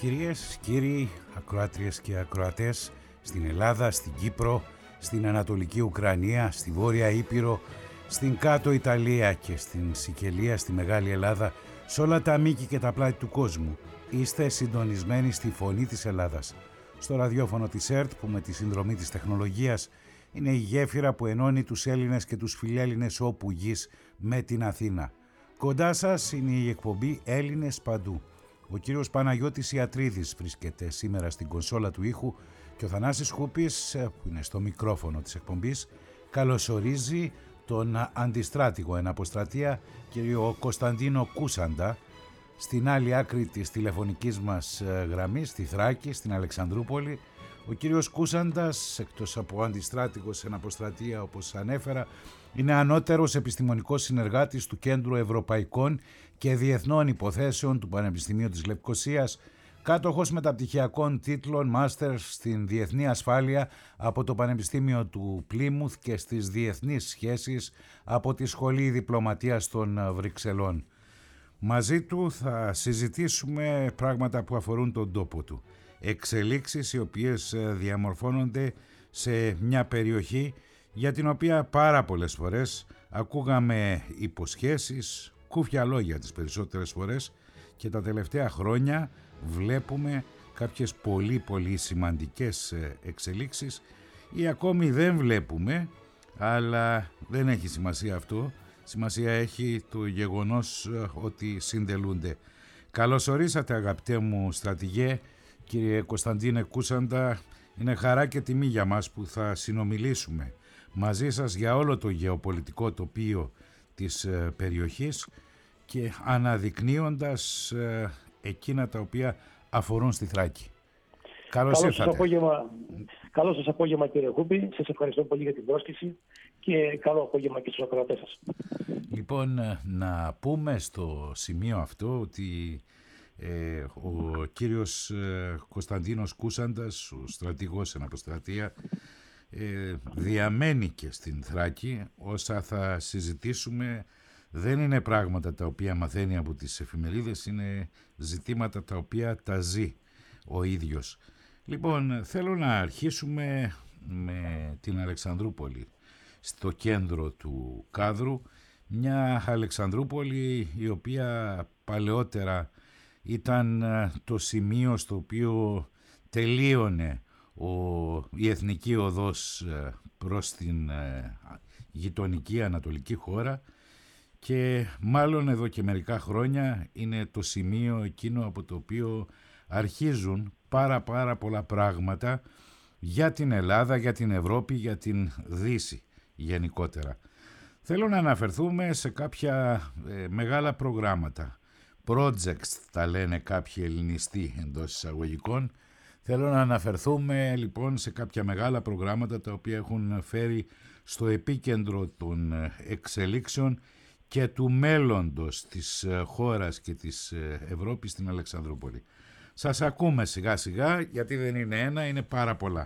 Κυρίες, κύριοι, ακροάτριες και ακροατές, στην Ελλάδα, στην Κύπρο, στην Ανατολική Ουκρανία, στη Βόρεια Ήπειρο, στην Κάτω Ιταλία και στην Σικελία, στη Μεγάλη Ελλάδα, σε όλα τα μήκη και τα πλάτη του κόσμου, είστε συντονισμένοι στη Φωνή της Ελλάδας. Στο ραδιόφωνο της ΕΡΤ, που με τη συνδρομή της τεχνολογίας είναι η γέφυρα που ενώνει τους Έλληνες και τους φιλέλληνες όπου γης με την Αθήνα. Κοντά σας είναι η εκπομπή Έλληνες Παντού. Ο κύριος Παναγιώτης Ιατρίδης βρίσκεται σήμερα στην κονσόλα του ήχου και ο Θανάσης Χούπης, που είναι στο μικρόφωνο της εκπομπής, καλωσορίζει τον αντιστράτηγο εν αποστρατεία κύριο Κωνσταντίνο Κούσαντα στην άλλη άκρη της τηλεφωνικής μας γραμμής, στη Θράκη, στην Αλεξανδρούπολη. Ο κύριος Κούσαντας, εκτός από αντιστράτηγος εν αποστρατεία όπως ανέφερα, είναι ανώτερος επιστημονικός συνεργάτης του Κέντρου Ευρωπαϊκών και Διεθνών Υποθέσεων του Πανεπιστημίου της Λευκωσίας, κάτοχος μεταπτυχιακών τίτλων μάστερ στην Διεθνή Ασφάλεια από το Πανεπιστήμιο του Πλίμουθ και στις Διεθνείς Σχέσεις από τη Σχολή Διπλωματίας των Βρυξελών. Μαζί του θα συζητήσουμε πράγματα που αφορούν τον τόπο του. Εξελίξεις οι οποίες διαμορφώνονται σε μια περιοχή για την οποία πάρα πολλές φορές ακούγαμε υποσχέσεις, κούφια λόγια τις περισσότερες φορές, και τα τελευταία χρόνια βλέπουμε κάποιες πολύ σημαντικές εξελίξεις, ή ακόμη δεν βλέπουμε, αλλά δεν έχει σημασία αυτό. Σημασία έχει το γεγονός ότι συντελούνται. Καλώς ορίσατε, αγαπητέ μου στρατηγέ, κύριε Κωνσταντίνε Κούσαντα. Είναι χαρά και τιμή για μας που θα συνομιλήσουμε μαζί σας για όλο το γεωπολιτικό τοπίο της περιοχής και αναδεικνύοντας εκείνα τα οποία αφορούν στη Θράκη. Καλώς ήρθατε. Καλό σας απόγευμα, κύριε Χούπη. Σας ευχαριστώ πολύ για την πρόσκληση και καλό απόγευμα και στους ακροατές σας. Λοιπόν, να πούμε στο σημείο αυτό ότι ο κύριος Κωνσταντίνος Κούσαντας, ο στρατηγός εν αποστρατεία, διαμένει και στην Θράκη. Όσα θα συζητήσουμε δεν είναι πράγματα τα οποία μαθαίνει από τις εφημερίδες, είναι ζητήματα τα οποία τα ζει ο ίδιος. Λοιπόν, θέλω να αρχίσουμε με την Αλεξανδρούπολη, στο κέντρο του κάδρου, μια Αλεξανδρούπολη η οποία παλαιότερα ήταν το σημείο στο οποίο τελείωνε η εθνική οδός προς την γειτονική ανατολική χώρα, και μάλλον εδώ και μερικά χρόνια είναι το σημείο εκείνο από το οποίο αρχίζουν πάρα πολλά πράγματα για την Ελλάδα, για την Ευρώπη, για την Δύση γενικότερα. Θέλω να αναφερθούμε σε κάποια μεγάλα προγράμματα. Projects τα λένε κάποιοι ελληνιστοί εντός εισαγωγικών. Θέλω να αναφερθούμε λοιπόν σε κάποια μεγάλα προγράμματα τα οποία έχουν φέρει στο επίκεντρο των εξελίξεων και του μέλλοντος της χώρας και της Ευρώπης στην Αλεξανδρούπολη. Σας ακούμε σιγά σιγά, γιατί δεν είναι ένα, είναι πάρα πολλά.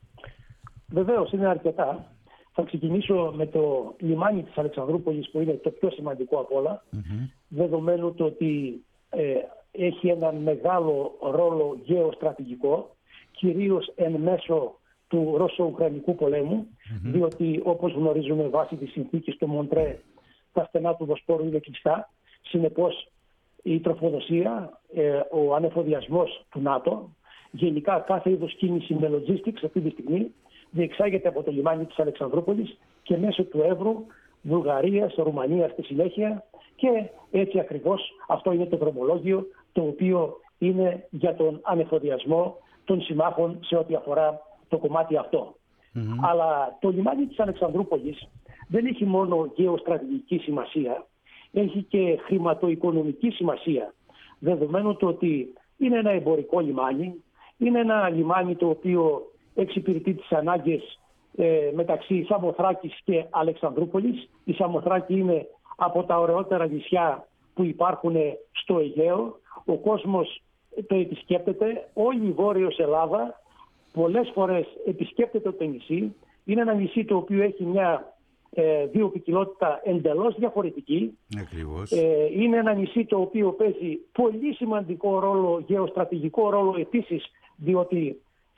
Βεβαίως, είναι αρκετά. Θα ξεκινήσω με το λιμάνι της Αλεξανδρούπολης, που είναι το πιο σημαντικό από όλα, δεδομένου το ότι έχει ένα μεγάλο ρόλο γεωστρατηγικό, κυρίως εν μέσω του Ρώσο-Ουκρανικού πολέμου, διότι όπως γνωρίζουμε βάσει της συνθήκης του Μοντρέ, τα στενά του Βοσπόρου είναι κλειστά. Συνεπώς η τροφοδοσία, ο ανεφοδιασμός του ΝΑΤΟ, γενικά κάθε είδος κίνηση με logistics αυτή τη στιγμή διεξάγεται από το λιμάνι της Αλεξανδρούπολης και μέσω του Εύρου, Βουλγαρίας, Ρουμανίας στη συνέχεια, και έτσι ακριβώς αυτό είναι το δρομολόγιο το οποίο είναι για τον ανεφοδιασμό των συμμάχων σε ό,τι αφορά το κομμάτι αυτό. Αλλά το λιμάνι της Αλεξανδρούπολης δεν έχει μόνο γεωστρατηγική σημασία, έχει και χρηματοοικονομική σημασία, δεδομένου το ότι είναι ένα εμπορικό λιμάνι, είναι ένα λιμάνι το οποίο εξυπηρετεί τις ανάγκες μεταξύ Σαμοθράκης και Αλεξανδρούπολης. Η Σαμοθράκη είναι από τα ωραιότερα νησιά που υπάρχουν στο Αιγαίο. Ο κόσμος το επισκέπτεται, όλη η Βόρειος Ελλάδα πολλές φορές επισκέπτεται το νησί. Είναι ένα νησί το οποίο έχει μια βιοποικιλότητα εντελώς διαφορετική. Ακριβώς. Είναι ένα νησί το οποίο παίζει πολύ σημαντικό ρόλο, γεωστρατηγικό ρόλο επίσης, διότι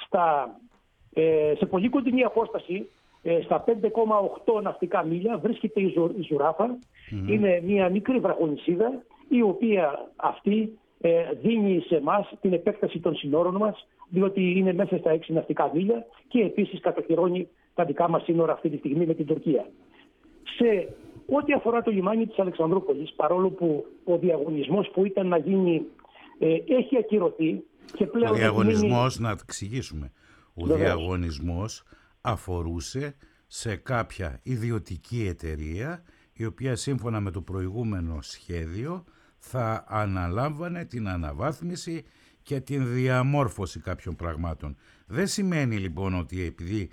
σε πολύ κοντινή απόσταση, στα 5,8 ναυτικά μίλια, βρίσκεται η Ζουράφα. Είναι μια μικρή βραχονησίδα, η οποία αυτή δίνει σε εμάς την επέκταση των συνόρων μας, διότι είναι μέσα στα 6 ναυτικά μίλια και επίσης κατοχυρώνει τα δικά μας σύνορα αυτή τη στιγμή με την Τουρκία. Σε ό,τι αφορά το λιμάνι της Αλεξανδρούπολης, παρόλο που ο διαγωνισμός που ήταν να γίνει έχει ακυρωθεί και πλέον... Ο διαγωνισμός, να εξηγήσουμε, ο διαγωνισμός αφορούσε σε κάποια ιδιωτική εταιρεία η οποία σύμφωνα με το προηγούμενο σχέδιο θα αναλάμβανε την αναβάθμιση και την διαμόρφωση κάποιων πραγμάτων. Δεν σημαίνει λοιπόν ότι επειδή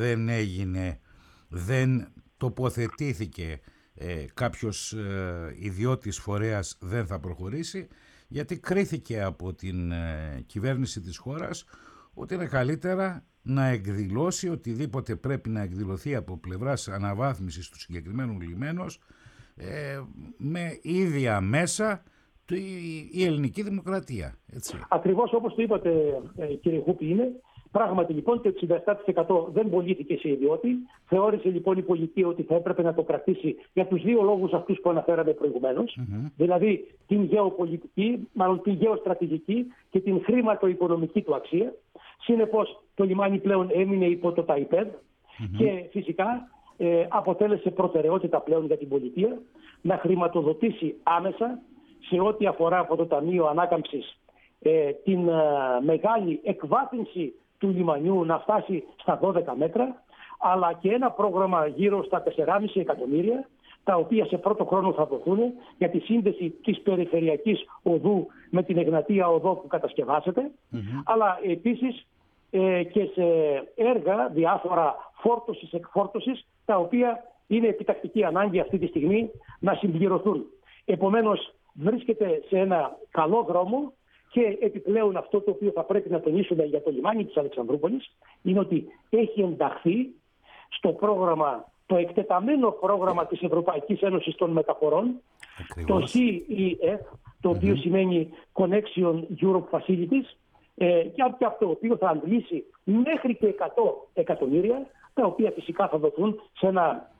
δεν τοποθετήθηκε κάποιος ιδιώτης φορέας δεν θα προχωρήσει, γιατί κρίθηκε από την κυβέρνηση της χώρας ότι είναι καλύτερα να εκδηλώσει οτιδήποτε πρέπει να εκδηλωθεί από πλευράς αναβάθμισης του συγκεκριμένου λιμένος με ίδια μέσα η ελληνική δημοκρατία. Έτσι. Ακριβώς όπως το είπατε, κύριε Χούπη, είναι. Πράγματι λοιπόν το 67% δεν πωλήθηκε σε ιδιώτη. Θεώρησε λοιπόν η πολιτεία ότι θα έπρεπε να το κρατήσει για τους δύο λόγους αυτούς που αναφέραμε προηγουμένως. Δηλαδή την γεωπολιτική, μάλλον την γεωστρατηγική και την χρηματοοικονομική του αξία. Συνεπώς το λιμάνι πλέον έμεινε υπό το ΤΑΙΠΕΔ και φυσικά αποτέλεσε προτεραιότητα πλέον για την πολιτεία να χρηματοδοτήσει άμεσα σε ό,τι αφορά από το Ταμείο Ανάκαμψης την μεγάλη εκβάθυνση του λιμανιού να φτάσει στα 12 μέτρα, αλλά και ένα πρόγραμμα γύρω στα 4,5 εκατομμύρια, τα οποία σε πρώτο χρόνο θα δοθούν για τη σύνδεση της περιφερειακής οδού με την Εγνατία οδό που κατασκευάζεται, αλλά επίσης και σε έργα διάφορα φόρτωσης-εκφόρτωσης, τα οποία είναι επιτακτική ανάγκη αυτή τη στιγμή να συμπληρωθούν. Επομένως, βρίσκεται σε ένα καλό δρόμο. Και επιπλέον αυτό το οποίο θα πρέπει να τονίσουμε για το λιμάνι της Αλεξανδρούπολης είναι ότι έχει ενταχθεί στο πρόγραμμα, το εκτεταμένο πρόγραμμα της Ευρωπαϊκής Ένωσης των Μεταφορών, ακριβώς, το CEF, το οποίο σημαίνει Connection Europe Facilities, και από το οποίο θα αντλήσει μέχρι και 100 εκατομμύρια, τα οποία φυσικά θα δοθούν σε ένα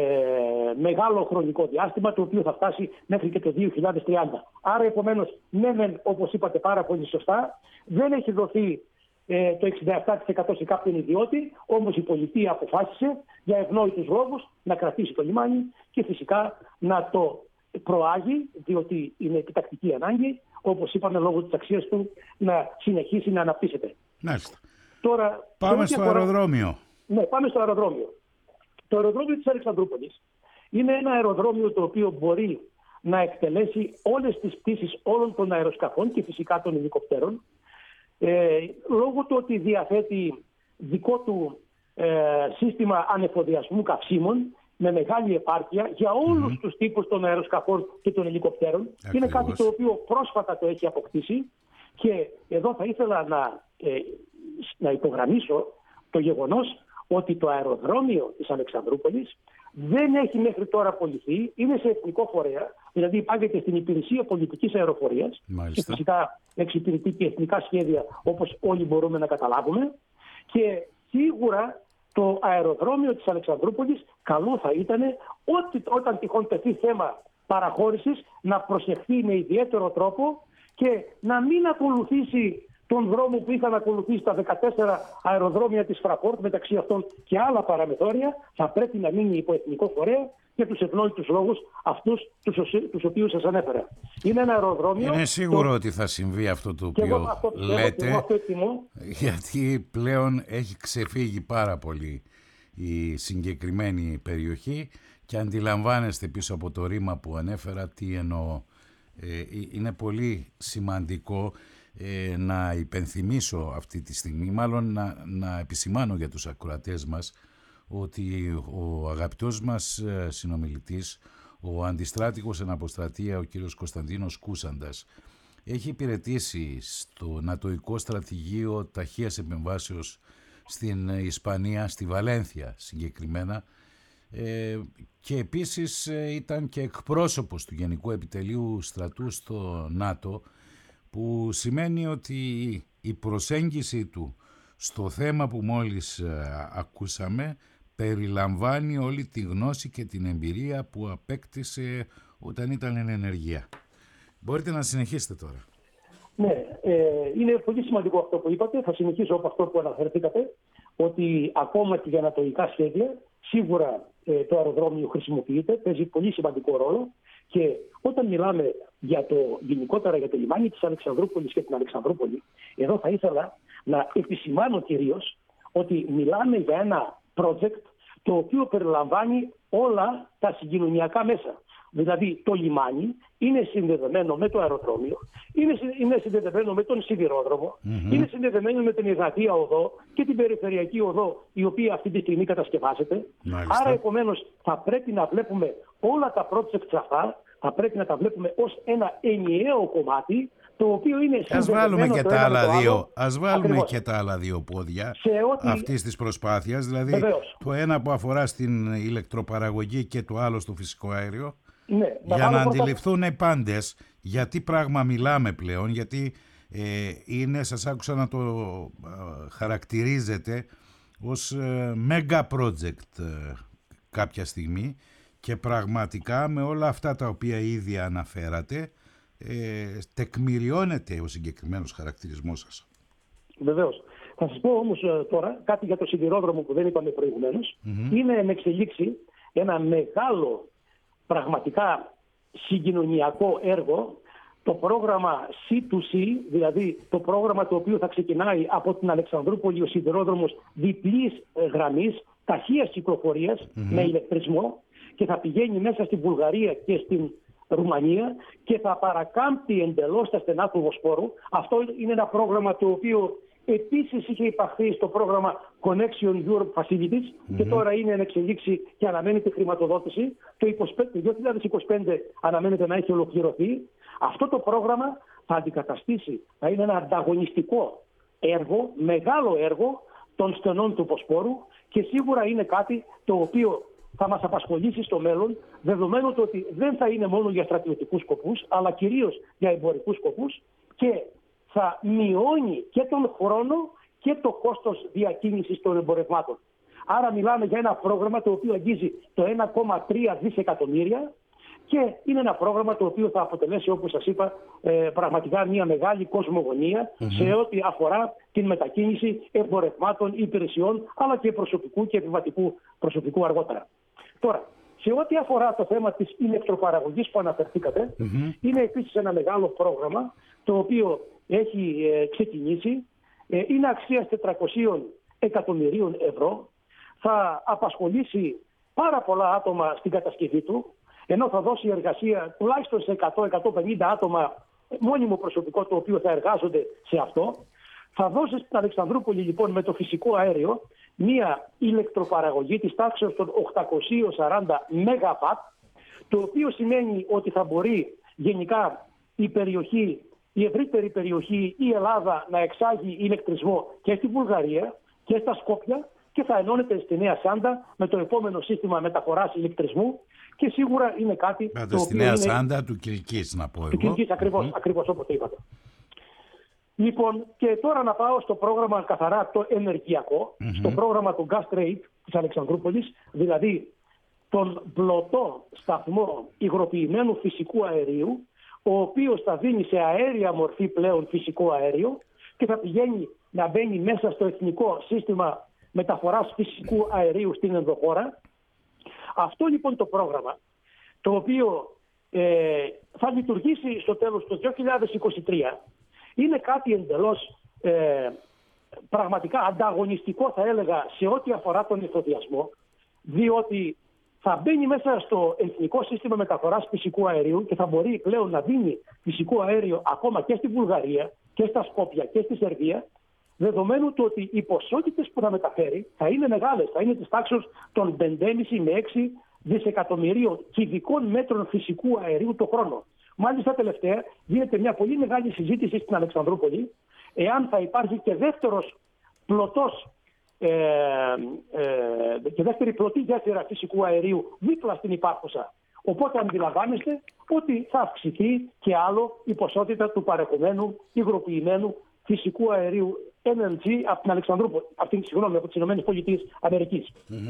μεγάλο χρονικό διάστημα, το οποίο θα φτάσει μέχρι και το 2030. Άρα επομένως, ναι, όπως είπατε πάρα πολύ σωστά, δεν έχει δοθεί το 67% σε κάποιον ιδιώτη, όμως η πολιτεία αποφάσισε για ευνόητους λόγους να κρατήσει το λιμάνι και φυσικά να το προάγει, διότι είναι επιτακτική ανάγκη, όπως είπαμε λόγω της αξίας του, να συνεχίσει να αναπτύσσεται. Μάλιστα. Τώρα, πάμε στο αεροδρόμιο. Ναι, πάμε στο αεροδρόμιο. Το αεροδρόμιο της Αλεξανδρούπολης είναι ένα αεροδρόμιο το οποίο μπορεί να εκτελέσει όλες τις πτήσεις όλων των αεροσκαφών και φυσικά των ελικοπτέρων. Λόγω του ότι διαθέτει δικό του σύστημα ανεφοδιασμού καυσίμων με μεγάλη επάρκεια για όλους τους τύπους των αεροσκαφών και των ελικοπτέρων. Ακριβώς. Είναι κάτι το οποίο πρόσφατα το έχει αποκτήσει και εδώ θα ήθελα να υπογραμμίσω το γεγονός ότι το αεροδρόμιο της Αλεξανδρούπολης δεν έχει μέχρι τώρα πωληθεί, είναι σε εθνικό φορέα, δηλαδή υπάγεται στην υπηρεσία πολιτικής αεροφορίας. Μάλιστα. Και φυσικά εξυπηρετεί και εθνικά σχέδια, όπως όλοι μπορούμε να καταλάβουμε, και σίγουρα το αεροδρόμιο της Αλεξανδρούπολης καλό θα ήταν όταν τυχόν τεθεί θέμα παραχώρησης να προσεχθεί με ιδιαίτερο τρόπο και να μην ακολουθήσει τον δρόμο που είχαν ακολουθήσει τα 14 αεροδρόμια της Fraport, μεταξύ αυτών και άλλα παραμεθόρια, θα πρέπει να μείνει υπό εθνικό φορέα για τους ευνόητους λόγους αυτούς τους οποίους σας ανέφερα. Είναι ένα αεροδρόμιο... Είναι σίγουρο ότι θα συμβεί αυτό το οποίο λέτε, γιατί πλέον έχει ξεφύγει πάρα πολύ η συγκεκριμένη περιοχή και αντιλαμβάνεστε πίσω από το ρήμα που ανέφερα τι εννοώ. Είναι πολύ σημαντικό να υπενθυμίσω αυτή τη στιγμή, μάλλον να επισημάνω για τους ακροατές μας ότι ο αγαπητός μας συνομιλητής, ο αντιστράτηγος εν αποστρατεία, ο κύριος Κωνσταντίνος Κούσαντας, έχει υπηρετήσει στο νατοϊκό στρατηγείο ταχείας επεμβάσεως στην Ισπανία, στη Βαλένθια συγκεκριμένα, και επίσης ήταν και εκπρόσωπος του Γενικού Επιτελείου Στρατού στο ΝΑΤΟ, που σημαίνει ότι η προσέγγιση του στο θέμα που μόλις ακούσαμε περιλαμβάνει όλη τη γνώση και την εμπειρία που απέκτησε όταν ήταν εν ενεργεία. Μπορείτε να συνεχίσετε τώρα. Ναι, είναι πολύ σημαντικό αυτό που είπατε. Θα συνεχίσω από αυτό που αναφερθήκατε, ότι ακόμα και για ανατολικά σχέδια σίγουρα το αεροδρόμιο χρησιμοποιείται, παίζει πολύ σημαντικό ρόλο, και όταν μιλάμε γενικότερα για το λιμάνι της Αλεξανδρούπολης και την Αλεξανδρούπολη, εδώ θα ήθελα να επισημάνω κυρίως ότι μιλάμε για ένα project το οποίο περιλαμβάνει όλα τα συγκοινωνιακά μέσα. Δηλαδή το λιμάνι είναι συνδεδεμένο με το αεροδρόμιο, είναι συνδεδεμένο με τον σιδηρόδρομο, είναι συνδεδεμένο με την Υδατία οδό και την περιφερειακή οδό, η οποία αυτή τη στιγμή κατασκευάζεται. Μάλιστα. Άρα επομένως θα πρέπει να βλέπουμε όλα τα projects αυτά, θα πρέπει να τα βλέπουμε ως ένα ενιαίο κομμάτι, το οποίο είναι συνδεδεμένο το ένα με το άλλο. Ας βάλουμε και τα άλλα δύο πόδια αυτής της προσπάθειας, δηλαδή βεβαίως, το ένα που αφορά στην ηλεκτροπαραγωγή και το άλλο στο φυσικό αέριο, ναι, για να αντιληφθούν οι πάντες για τι πράγμα μιλάμε πλέον, γιατί σας άκουσα να το χαρακτηρίζετε ως mega project κάποια στιγμή, και πραγματικά με όλα αυτά τα οποία ήδη αναφέρατε τεκμηριώνεται ο συγκεκριμένος χαρακτηρισμός σας. Βεβαίως. Θα σας πω όμως τώρα κάτι για το σιδηρόδρομο που δεν είπαμε προηγουμένως. Είναι εν εξελίξη ένα μεγάλο πραγματικά συγκοινωνιακό έργο, το πρόγραμμα C2C, δηλαδή το πρόγραμμα το οποίο θα ξεκινάει από την Αλεξανδρούπολη ο σιδηρόδρομος διπλής γραμμής, ταχείας κυκλοφορίας με ηλεκτρισμό, και θα πηγαίνει μέσα στη Βουλγαρία και στην Ρουμανία και θα παρακάμπτει εντελώς τα στενά του Βοσπόρου. Αυτό είναι ένα πρόγραμμα το οποίο επίσης είχε υπαχθεί στο πρόγραμμα Connection Europe Facilities και τώρα είναι εν εξελίξη και αναμένεται χρηματοδότηση. Το 2025 αναμένεται να έχει ολοκληρωθεί. Αυτό το πρόγραμμα θα αντικαταστήσει, θα είναι ένα ανταγωνιστικό έργο, μεγάλο έργο των στενών του Βοσπόρου, και σίγουρα είναι κάτι το οποίο θα μας απασχολήσει στο μέλλον, δεδομένου ότι δεν θα είναι μόνο για στρατιωτικούς σκοπούς, αλλά κυρίως για εμπορικούς σκοπούς, και θα μειώνει και τον χρόνο και το κόστος διακίνησης των εμπορευμάτων. Άρα μιλάμε για ένα πρόγραμμα το οποίο αγγίζει το 1,3 δισεκατομμύρια και είναι ένα πρόγραμμα το οποίο θα αποτελέσει, όπως σας είπα, πραγματικά μια μεγάλη κοσμογονία σε ό,τι αφορά την μετακίνηση εμπορευμάτων, υπηρεσιών, αλλά και προσωπικού και επιβατικού προσωπικού αργότερα. Τώρα, σε ό,τι αφορά το θέμα της ηλεκτροπαραγωγής που αναφερθήκατε, είναι επίσης ένα μεγάλο πρόγραμμα το οποίο έχει ξεκινήσει, είναι αξίας 400 εκατομμυρίων ευρώ, θα απασχολήσει πάρα πολλά άτομα στην κατασκευή του, ενώ θα δώσει εργασία τουλάχιστον σε 100-150 άτομα μόνιμο προσωπικό το οποίο θα εργάζονται σε αυτό. Θα δώσει στην Αλεξανδρούπολη λοιπόν με το φυσικό αέριο μία ηλεκτροπαραγωγή της τάξης των 840 ΜΒ, το οποίο σημαίνει ότι θα μπορεί γενικά η ευρύτερη περιοχή, η Ελλάδα, να εξάγει ηλεκτρισμό και στη Βουλγαρία και στα Σκόπια, και θα ενώνεται στη Νέα Σάντα με το επόμενο σύστημα μεταφοράς ηλεκτρισμού, και σίγουρα είναι κάτι το οποίο στη Νέα Σάντα του Κιλκής, να πω εγώ. Του Κιλκής, ακριβώς όπως το είπατε. Λοιπόν, και τώρα να πάω στο πρόγραμμα καθαρά το ενεργειακό, στο πρόγραμμα του Gas Trade της Αλεξανδρούπολης, δηλαδή τον πλωτό σταθμό υγροποιημένου φυσικού αερίου, ο οποίος θα δίνει σε αέρια μορφή πλέον φυσικό αέριο και θα πηγαίνει να μπαίνει μέσα στο εθνικό σύστημα μεταφοράς φυσικού αερίου στην ενδοχώρα. Αυτό λοιπόν το πρόγραμμα, το οποίο θα λειτουργήσει στο τέλος του 2023, είναι κάτι εντελώς πραγματικά ανταγωνιστικό, θα έλεγα, σε ό,τι αφορά τον εφοδιασμό, διότι θα μπαίνει μέσα στο εθνικό σύστημα μεταφοράς φυσικού αερίου και θα μπορεί πλέον να δίνει φυσικό αέριο ακόμα και στη Βουλγαρία και στα Σκόπια και στη Σερβία, δεδομένου του ότι οι ποσότητες που θα μεταφέρει θα είναι μεγάλες, θα είναι της τάξης των 5,5 με 6 δισεκατομμυρίων κυβικών μέτρων φυσικού αερίου το χρόνο. Μάλιστα τελευταία γίνεται μια πολύ μεγάλη συζήτηση στην Αλεξανδρούπολη εάν θα υπάρχει και δεύτερος πλωτός και δεύτερη πλωτή γέφυρα φυσικού αερίου δίπλα στην υπάρχουσα. Οπότε αντιλαμβάνεστε ότι θα αυξηθεί και άλλο η ποσότητα του παρεχομένου υγροποιημένου φυσικού αερίου LNG από την Αλεξανδρούπολη, από τις ΗΠΑ.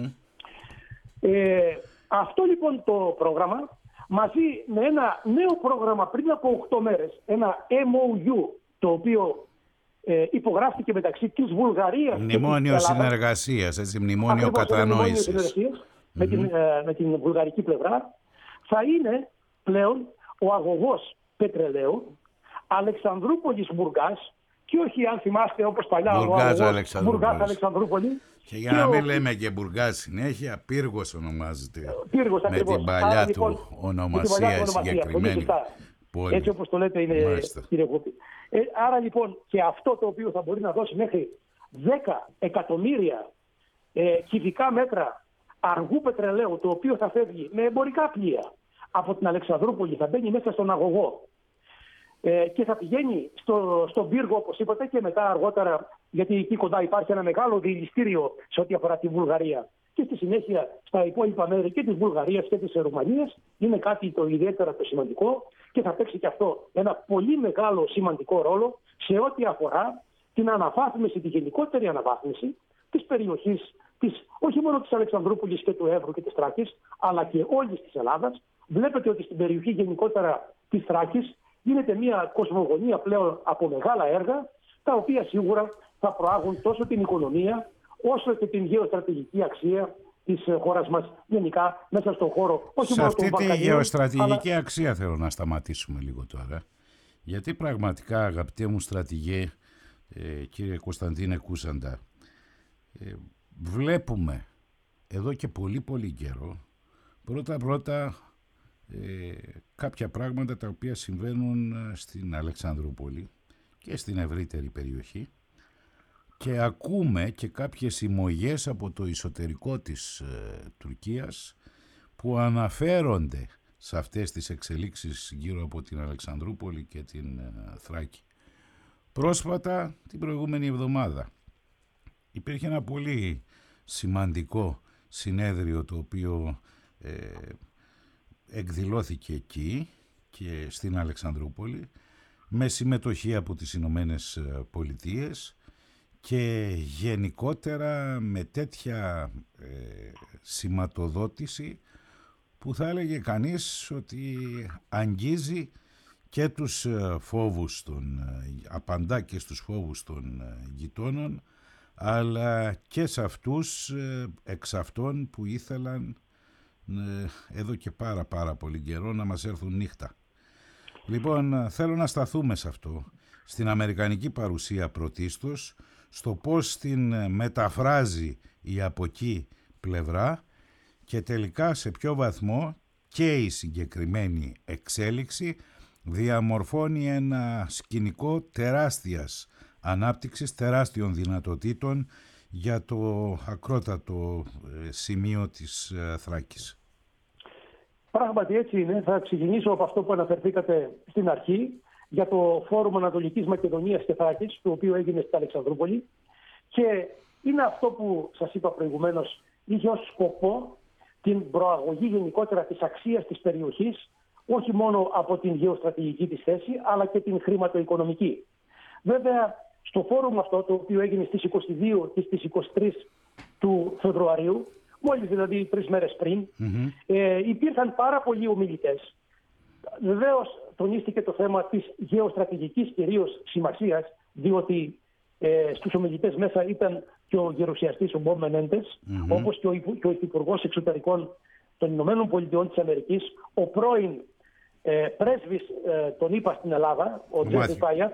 Αυτό λοιπόν το πρόγραμμα, μαζί με ένα νέο πρόγραμμα πριν από 8 μέρες, ένα MOU, το οποίο υπογράφηκε μεταξύ της Βουλγαρίας μνημόνιο και της συνεργασίας, έτσι, μνημόνιο κατανόησης. Με την βουλγαρική πλευρά, θα είναι πλέον ο αγωγός πετρελαίου Αλεξανδρούπολης-Μπουργκάς, και όχι, αν θυμάστε, όπως παλιά, Μπουργκάς-Αλεξανδρούπολη. Και για να μην λέμε και Μπουργκάς συνέχεια, Πύργος ονομάζεται. Πύργος, με ακριβώς. την παλιά του λοιπόν, ονομασία συγκεκριμένη πόλη. Έτσι όπως το λέτε είναι, κύριε Γούπη. Άρα λοιπόν και αυτό το οποίο θα μπορεί να δώσει μέχρι 10 εκατομμύρια κυβικά μέτρα αργού πετρελαίου, το οποίο θα φεύγει με εμπορικά πλοία από την Αλεξανδρούπολη, θα μπαίνει μέσα στον αγωγό και θα πηγαίνει στον πύργο, όπως είπατε, και μετά αργότερα, γιατί εκεί κοντά υπάρχει ένα μεγάλο διελιστήριο σε ό,τι αφορά τη Βουλγαρία, και στη συνέχεια στα υπόλοιπα μέρη και της Βουλγαρίας και της Ρουμανίας. Είναι κάτι το ιδιαίτερα το σημαντικό και θα παίξει και αυτό ένα πολύ μεγάλο σημαντικό ρόλο σε ό,τι αφορά την αναβάθμιση, τη γενικότερη αναβάθμιση της περιοχής, όχι μόνο της Αλεξανδρούπολης και του Εύρου και της Θράκης, αλλά και όλης της Ελλάδας. Βλέπετε ότι στην περιοχή γενικότερα της Θράκης γίνεται μια κοσμογονία πλέον από μεγάλα έργα, τα οποία σίγουρα θα προάγουν τόσο την οικονομία όσο και την γεωστρατηγική αξία της χώρας μας γενικά μέσα στον χώρο. Όχι σε μόνο αυτή των τη γεωστρατηγική αλλά... αξία θέλω να σταματήσουμε λίγο τώρα. Γιατί πραγματικά, αγαπητέ μου στρατηγέ, κύριε Κωνσταντίνε Κούσαντα, βλέπουμε εδώ και πολύ καιρό πρώτα κάποια πράγματα τα οποία συμβαίνουν στην Αλεξανδρούπολη και στην ευρύτερη περιοχή, και ακούμε και κάποιες συμμογές από το εσωτερικό της Τουρκίας που αναφέρονται σε αυτές τις εξελίξεις γύρω από την Αλεξανδρούπολη και την Θράκη. Πρόσφατα, την προηγούμενη εβδομάδα, υπήρχε ένα πολύ σημαντικό συνέδριο το οποίο εκδηλώθηκε εκεί και στην Αλεξανδρούπολη, με συμμετοχή από τις Ηνωμένες Πολιτείες και γενικότερα με τέτοια σηματοδότηση που θα έλεγε κανείς ότι αγγίζει και τους φόβους απαντά και στους φόβους των γειτόνων, αλλά και σε αυτούς εξ αυτών που ήθελαν εδώ και πάρα πολύ καιρό να μας έρθουν νύχτα. Λοιπόν, θέλω να σταθούμε σε αυτό, στην αμερικανική παρουσία πρωτίστως, στο πώς την μεταφράζει η από εκεί πλευρά και τελικά σε ποιο βαθμό και η συγκεκριμένη εξέλιξη διαμορφώνει ένα σκηνικό τεράστιας ανάπτυξης, τεράστιων δυνατοτήτων για το ακρότατο σημείο της Θράκης. Πράγματι έτσι είναι. Θα ξεκινήσω από αυτό που αναφερθήκατε στην αρχή για το Φόρουμ Ανατολικής Μακεδονίας και Θράκης, το οποίο έγινε στην Αλεξανδρούπολη, και είναι αυτό που σας είπα προηγουμένως, είχε ως σκοπό την προαγωγή γενικότερα της αξίας της περιοχής, όχι μόνο από την γεωστρατηγική της θέση, αλλά και την χρηματοοικονομική. Βέβαια, στο φόρουμ αυτό, το οποίο έγινε στις 22 και στις 23 του Φεβρουαρίου, μόλις δηλαδή 3 μέρες πριν, υπήρχαν πάρα πολλοί ομιλητές. Βεβαίως τονίστηκε το θέμα της γεωστρατηγικής κυρίως σημασίας, διότι στους ομιλητές μέσα ήταν και ο γερουσιαστής ο Μπομπ Μενέντες, όπως και ο Υπουργός Εξωτερικών των Ηνωμένων Πολιτειών της Αμερικής, ο πρώην πρέσβης των ΗΠΑ στην Ελλάδα, ο Τζέφρι Πάιατ.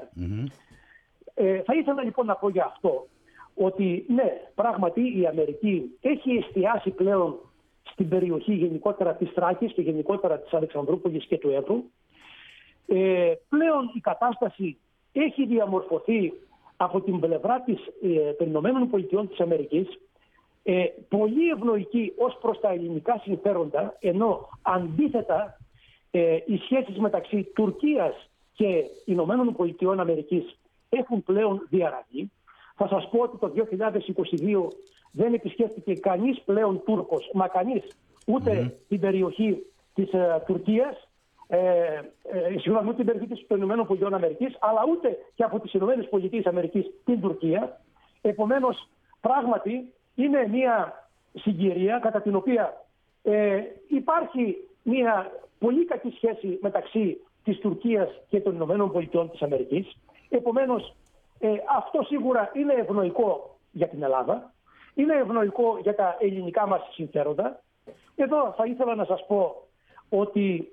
Θα ήθελα λοιπόν να πω για αυτό, ότι ναι, πράγματι η Αμερική έχει εστιάσει πλέον στην περιοχή γενικότερα της Θράκης και γενικότερα της Αλεξανδρούπολης και του Εύρου. Πλέον η κατάσταση έχει διαμορφωθεί από την πλευρά των Ηνωμένων Πολιτειών της Αμερικής πολύ ευνοϊκή ως προς τα ελληνικά συμφέροντα, ενώ αντίθετα οι σχέσεις μεταξύ Τουρκίας και Ηνωμένων Πολιτειών Αμερικής έχουν πλέον διαραγεί. Θα σας πω ότι το 2022 δεν επισκέφτηκε κανείς πλέον Τούρκος, μα κανείς, ούτε την περιοχή της Τουρκίας, συγγνώμη, ούτε την περιοχή των ΗΠΑ, αλλά ούτε και από τις ΗΠΑ την Τουρκία. Επομένως, πράγματι είναι μια συγκυρία κατά την οποία υπάρχει μια πολύ κακή σχέση μεταξύ της Τουρκίας και των ΗΠΑ. Επομένως, αυτό σίγουρα είναι ευνοϊκό για την Ελλάδα, είναι ευνοϊκό για τα ελληνικά μας συμφέροντα. Εδώ θα ήθελα να σας πω ότι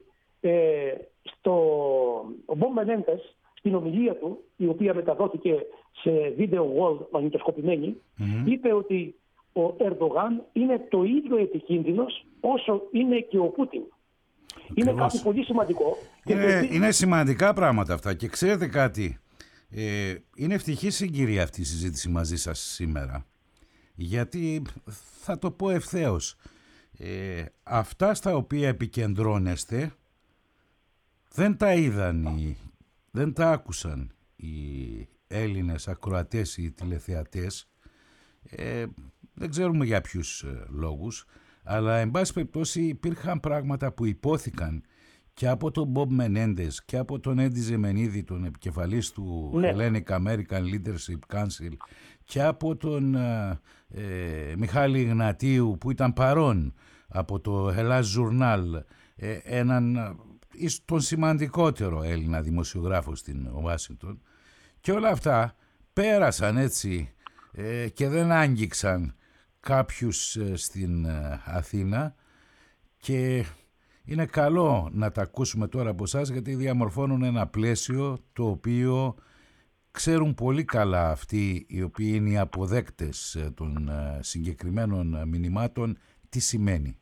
ο Μπομπ Μενέντες, στην ομιλία του, η οποία μεταδόθηκε σε Video World μαγνητοσκοπημένη, είπε ότι ο Ερντογάν είναι το ίδιο επικίνδυνος όσο είναι και ο Πούτιν. Είναι κάτι πολύ σημαντικό. Είναι σημαντικά πράγματα αυτά. Και ξέρετε κάτι, είναι ευτυχή συγκυρία αυτή η συζήτηση μαζί σας σήμερα. Γιατί θα το πω ευθέως, αυτά στα οποία επικεντρώνεστε δεν τα είδαν, δεν τα άκουσαν οι Έλληνες ακροατές ή τηλεθεατές. Δεν ξέρουμε για ποιους λόγους, αλλά εν πάση περιπτώσει υπήρχαν πράγματα που υπόθηκαν και από τον Μπομπ Μενέντες και από τον Έντι Ζεμενίδη, τον επικεφαλής του Hellenic American Leadership Council, και από τον Μιχάλη Ιγνατίου που ήταν παρόν από το Hellas Journal, τον σημαντικότερο Έλληνα δημοσιογράφο στην Ουάσιγκτον, και όλα αυτά πέρασαν έτσι και δεν άγγιξαν κάποιους στην Αθήνα, και είναι καλό να τα ακούσουμε τώρα από εσάς, γιατί διαμορφώνουν ένα πλαίσιο το οποίο ξέρουν πολύ καλά αυτοί οι οποίοι είναι οι αποδέκτες των συγκεκριμένων μηνυμάτων τι σημαίνει.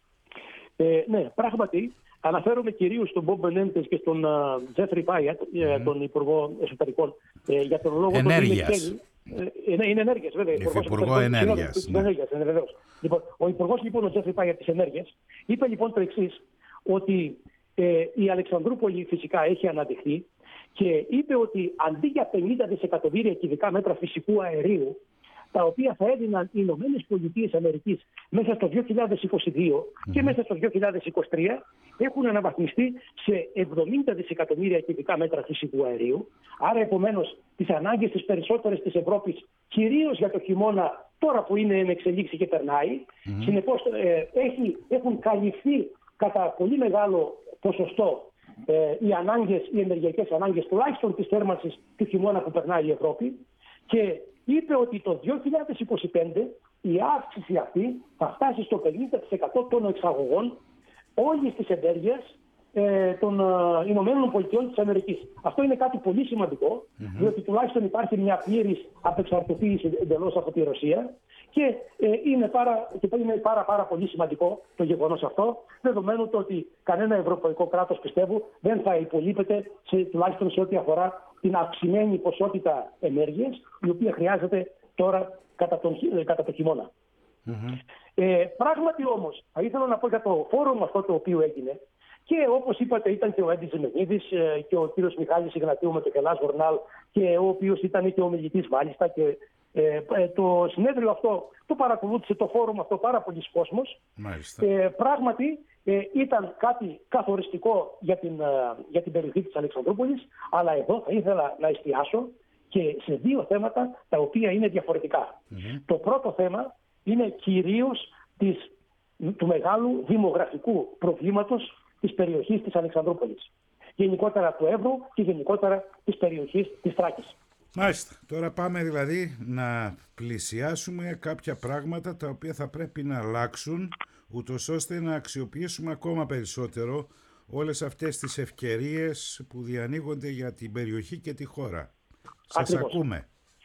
Ναι, πράγματι αναφέρομαι κυρίως στον Μπομπ Μενέντες και στον Τζέφρι Πάιατ, τον Υπουργό Εσωτερικών, για τον λόγο Ενέργειας. Είναι ενέργειας, βέβαια. Υπουργό Ενέργειας. Λοιπόν, ο Υπουργός, λοιπόν, ο Τζέφρι Πάιατ της Ενέργειας, είπε λοιπόν το εξής, ότι η Αλεξανδρούπολη φυσικά έχει αναδειχθεί, και είπε ότι αντί για 50 δισεκατομμύρια κυβικά μέτρα φυσικού αερίου, τα οποία θα έδιναν οι ΗΠΑ μέσα στο 2022 και μέσα στο 2023, έχουν αναβαθμιστεί σε 70 δισεκατομμύρια κυβικά μέτρα φυσικού αερίου. Άρα, επομένως, τις ανάγκες τις περισσότερες της Ευρώπης, κυρίως για το χειμώνα, τώρα που είναι εν εξελίξη και περνάει, συνεπώς έχουν καλυφθεί κατά πολύ μεγάλο ποσοστό οι ενεργειακές ανάγκες, τουλάχιστον της θέρμανσης του χειμώνα που περνάει η Ευρώπη, και είπε ότι το 2025 η αύξηση αυτή θα φτάσει στο 50% των εξαγωγών όλης της ενέργειας των ΗΠΑ. Αυτό είναι κάτι πολύ σημαντικό, διότι τουλάχιστον υπάρχει μια πλήρης απεξαρτοποίηση εντελώς από τη Ρωσία, και είναι πάρα πολύ σημαντικό το γεγονός αυτό, δεδομένου το ότι κανένα ευρωπαϊκό κράτος, πιστεύω, δεν θα υπολείπεται τουλάχιστον σε ό,τι αφορά την αυξημένη ποσότητα ενέργειας, η οποία χρειάζεται τώρα κατά το χειμώνα. Πράγματι όμως, θα ήθελα να πω για το φόρουμ αυτό το οποίο έγινε, και όπως είπατε ήταν και ο Έντι Ζεμενίδης και ο κύριος Μιχάλης Ιγνατίου με το Hellas Journal, και ο οποίος ήταν και ομιλητής μάλιστα, και το συνέδριο αυτό το παρακολούθησε, το φόρουμ αυτό, πάρα πολλοί κόσμος. Πράγματι ήταν κάτι καθοριστικό για την περιοχή της Αλεξανδρούπολης, αλλά εδώ θα ήθελα να εστιάσω και σε δύο θέματα τα οποία είναι διαφορετικά. Το πρώτο θέμα είναι κυρίως του μεγάλου δημογραφικού προβλήματος της περιοχής της Αλεξανδρούπολης, γενικότερα του Εύρου και γενικότερα της περιοχής της Θράκης. Μάλιστα. Τώρα πάμε δηλαδή να πλησιάσουμε κάποια πράγματα τα οποία θα πρέπει να αλλάξουν, ούτως ώστε να αξιοποιήσουμε ακόμα περισσότερο όλες αυτές τις ευκαιρίες που διανοίγονται για την περιοχή και τη χώρα. Σας ακούμε.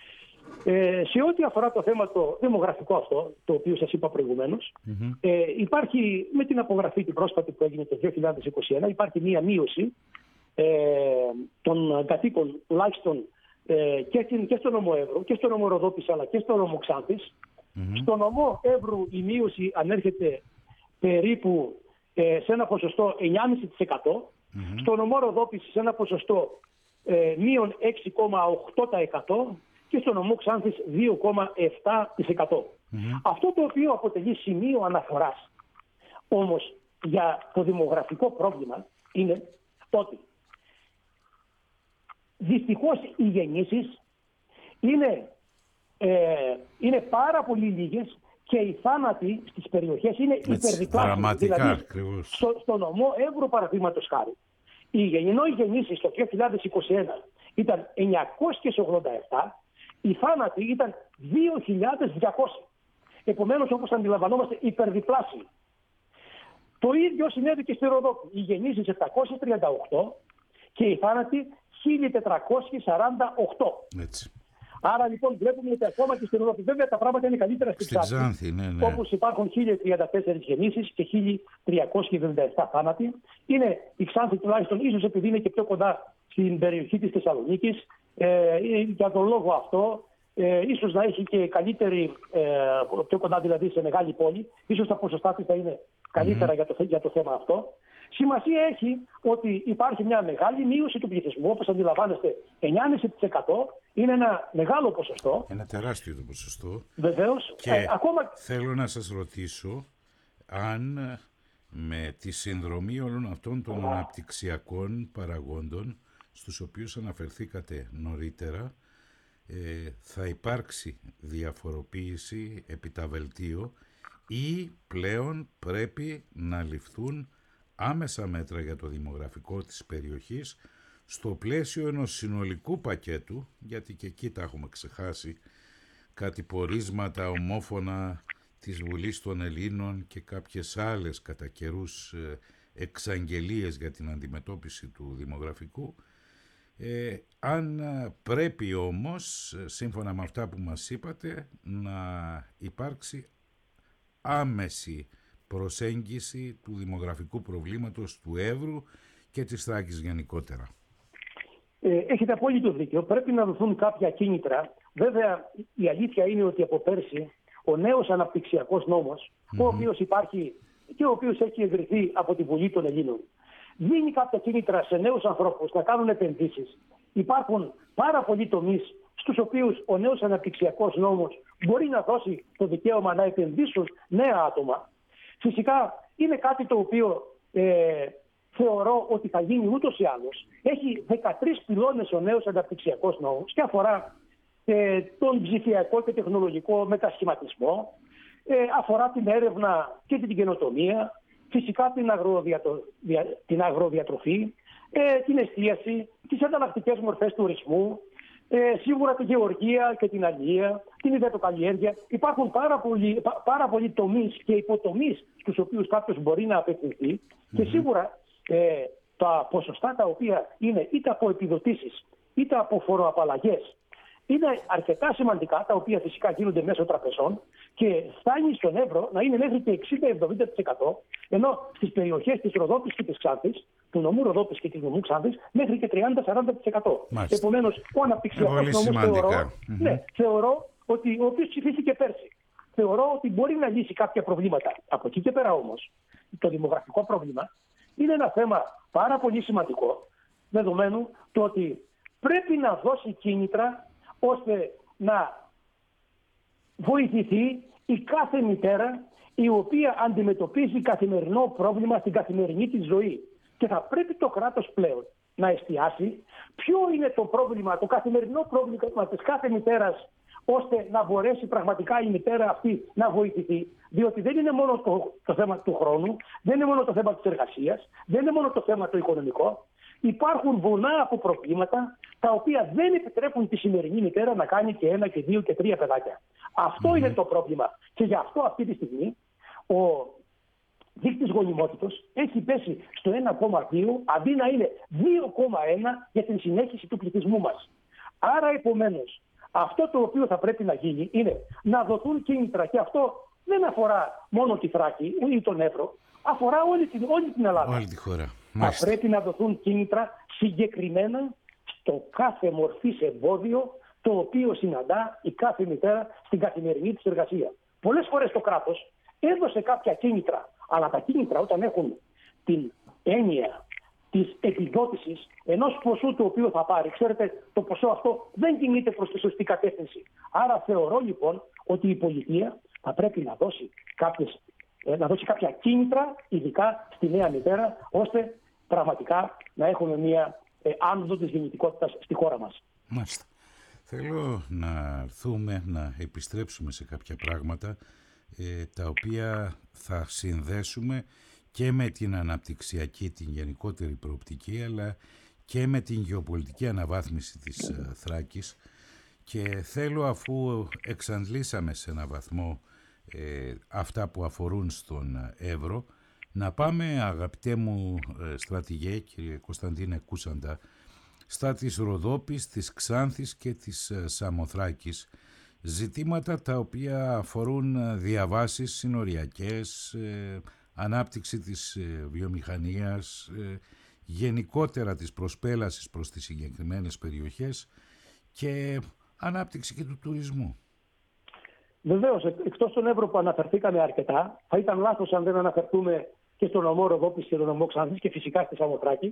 Σε ό,τι αφορά το θέμα το δημογραφικό αυτό, το οποίο σας είπα προηγουμένως, υπάρχει με την απογραφή την πρόσφατη που έγινε το 2021, υπάρχει μία μείωση των κατοίκων τουλάχιστον και στο νομό Εύρου και στο νομό Ροδόπης, αλλά και στο νομό Ξάνθης. Στο νομό Εύρου η μείωση ανέρχεται περίπου σε ένα ποσοστό 9,5%. Στο νομό Ροδόπης σε ένα ποσοστό μείον 6,8%. και στο νομό Ξάνθης 2,7%. Αυτό το οποίο αποτελεί σημείο αναφοράς όμως για το δημογραφικό πρόβλημα είναι ότι δυστυχώς οι γεννήσεις είναι πάρα πολύ λίγες και οι θάνατοι στις περιοχές είναι υπερδιπλάσιοι. Δηλαδή, στο νομό Εύρου παραδείγματος χάρη, ενώ οι γεννήσεις το 2021 ήταν 987, οι θάνατοι ήταν 2.200. Επομένως, όπως αντιλαμβανόμαστε, υπερδιπλάσιοι. Το ίδιο συνέβη και στη Ροδόπη. Οι γεννήσεις 738 και οι θάνατοι 1.448. Έτσι. Άρα λοιπόν βλέπουμε ότι ακόμα και στην Ροδόπη, βέβαια τα πράγματα είναι καλύτερα στη Ξάνθη, ναι. Όπως υπάρχουν 1.034 γεννήσεις και 1.377 θάνατοι. Είναι η Ξάνθη τουλάχιστον, ίσως επειδή είναι και πιο κοντά στην περιοχή της Θεσσαλονίκης, για τον λόγο αυτό, ίσως να έχει και καλύτερη, πιο κοντά δηλαδή σε μεγάλη πόλη, ίσως τα ποσοστά της θα είναι καλύτερα για το θέμα αυτό. Σημασία έχει ότι υπάρχει μια μεγάλη μείωση του πληθυσμού, όπως αντιλαμβάνεστε, 9,5% είναι ένα μεγάλο ποσοστό. Ένα τεράστιο το ποσοστό. Βεβαίως. Και θέλω να σας ρωτήσω αν με τη συνδρομή όλων αυτών των αναπτυξιακών παραγόντων, στους οποίους αναφερθήκατε νωρίτερα, θα υπάρξει διαφοροποίηση, επιταβελτίο, ή πλέον πρέπει να ληφθούν άμεσα μέτρα για το δημογραφικό της περιοχής στο πλαίσιο ενός συνολικού πακέτου, γιατί και εκεί τα έχουμε ξεχάσει, κάτι πορίσματα ομόφωνα της Βουλής των Ελλήνων και κάποιες άλλες κατά καιρούς εξαγγελίες για την αντιμετώπιση του δημογραφικού. Αν πρέπει όμως, σύμφωνα με αυτά που μας είπατε, να υπάρξει άμεση προσέγγιση του δημογραφικού προβλήματος του Εύρου και της Θράκης γενικότερα. Έχετε απόλυτο δίκιο. Πρέπει να δοθούν κάποια κίνητρα. Βέβαια, η αλήθεια είναι ότι από πέρσι ο νέος αναπτυξιακός νόμος, ο οποίος υπάρχει και ο οποίος έχει εγκριθεί από τη Βουλή των Ελλήνων, δίνει κάποια κίνητρα σε νέους ανθρώπους να κάνουν επενδύσεις. Υπάρχουν πάρα πολλοί τομείς στους οποίους ο νέος αναπτυξιακός νόμος μπορεί να δώσει το δικαίωμα να επενδύσουν νέα άτομα. Φυσικά είναι κάτι το οποίο θεωρώ ότι θα γίνει ούτως ή άλλως. Έχει 13 πυλώνες ο νέος αναπτυξιακός νόμος και αφορά τον ψηφιακό και τεχνολογικό μετασχηματισμό, αφορά την έρευνα και την καινοτομία, φυσικά την αγροδιατροφή, την εστίαση, τις ανταλλακτικές μορφές σίγουρα τη γεωργία και την αλληλεία, την υδατοκαλλιέργεια. Υπάρχουν πάρα πολλοί τομείς και υποτομείς στους οποίους κάποιος μπορεί να απευθυνθεί και σίγουρα τα ποσοστά τα οποία είναι είτε από επιδοτήσεις είτε από φοροαπαλλαγές είναι αρκετά σημαντικά, τα οποία φυσικά γίνονται μέσω τραπεζών και φτάνει στον Εύρο να είναι μέχρι και 60-70%, ενώ στις περιοχές της Ροδόπης και της Ξάνθης, του νομού Ροδόπης και του νομού Ξάνθης, μέχρι και 30-40%. Επομένως, ο αναπτυξιακός νόμος θεωρώ ότι ο οποίος ψηφίστηκε πέρσι, θεωρώ ότι μπορεί να λύσει κάποια προβλήματα. Από εκεί και πέρα όμως, το δημογραφικό πρόβλημα είναι ένα θέμα πάρα πολύ σημαντικό, δεδομένου το ότι πρέπει να δώσει κίνητρα ώστε να βοηθηθεί η κάθε μητέρα η οποία αντιμετωπίζει καθημερινό πρόβλημα στην καθημερινή της ζωή. Και θα πρέπει το κράτος πλέον να εστιάσει ποιο είναι το πρόβλημα, το καθημερινό πρόβλημα της κάθε μητέρας, ώστε να μπορέσει πραγματικά η μητέρα αυτή να βοηθηθεί. Διότι δεν είναι μόνο το θέμα του χρόνου, δεν είναι μόνο το θέμα της εργασίας, δεν είναι μόνο το θέμα το οικονομικό. Υπάρχουν βουνά από προβλήματα τα οποία δεν επιτρέπουν τη σημερινή μητέρα να κάνει και 1 και 2 και 3 παιδάκια. Αυτό είναι το πρόβλημα. Και γι' αυτό αυτή τη στιγμή ο δείκτης γονιμότητος έχει πέσει στο 1,2 αντί να είναι 2,1 για την συνέχιση του πληθυσμού μας. Άρα επομένως αυτό το οποίο θα πρέπει να γίνει είναι να δοθούν κίνητρα, και αυτό δεν αφορά μόνο τη Θράκη ή τον Εύρο, αφορά όλη την Ελλάδα. Όλη τη χώρα. Θα πρέπει να δοθούν κίνητρα συγκεκριμένα στο κάθε μορφής εμπόδιο το οποίο συναντά η κάθε μητέρα στην καθημερινή της εργασία. Πολλές φορές το κράτος έδωσε κάποια κίνητρα, αλλά τα κίνητρα όταν έχουν την έννοια της επιδότησης ενός ποσού το οποίο θα πάρει. Ξέρετε, το ποσό αυτό δεν κινείται προς τη σωστή κατεύθυνση. Άρα θεωρώ λοιπόν ότι η πολιτεία θα πρέπει να δώσει κάποια κίνητρα, ειδικά στη νέα μητέρα, ώστε πραγματικά να έχουμε μια άνοδο της γεννητικότητας στη χώρα μας. Μάλιστα. Θέλω να έρθουμε να επιστρέψουμε σε κάποια πράγματα τα οποία θα συνδέσουμε και με την αναπτυξιακή, την γενικότερη προοπτική, αλλά και με την γεωπολιτική αναβάθμιση της Θράκης, και θέλω, αφού εξαντλήσαμε σε ένα βαθμό αυτά που αφορούν στον Εύρο, να πάμε, αγαπητέ μου στρατηγέ, κύριε Κωνσταντίνε Κούσαντα, στα της Ροδόπης, της Ξάνθης και της Σαμοθράκης, ζητήματα τα οποία αφορούν διαβάσεις συνοριακές, ανάπτυξη της βιομηχανίας, γενικότερα της προσπέλασης προς τις συγκεκριμένες περιοχές και ανάπτυξη και του τουρισμού. Βεβαίως, εκτός των Εύρω που αναφερθήκαμε αρκετά, θα ήταν λάθος αν δεν αναφερθούμε και στον νομό Ροδόπης και τον νομό Ξάνθης και φυσικά στη Σαμοθράκη.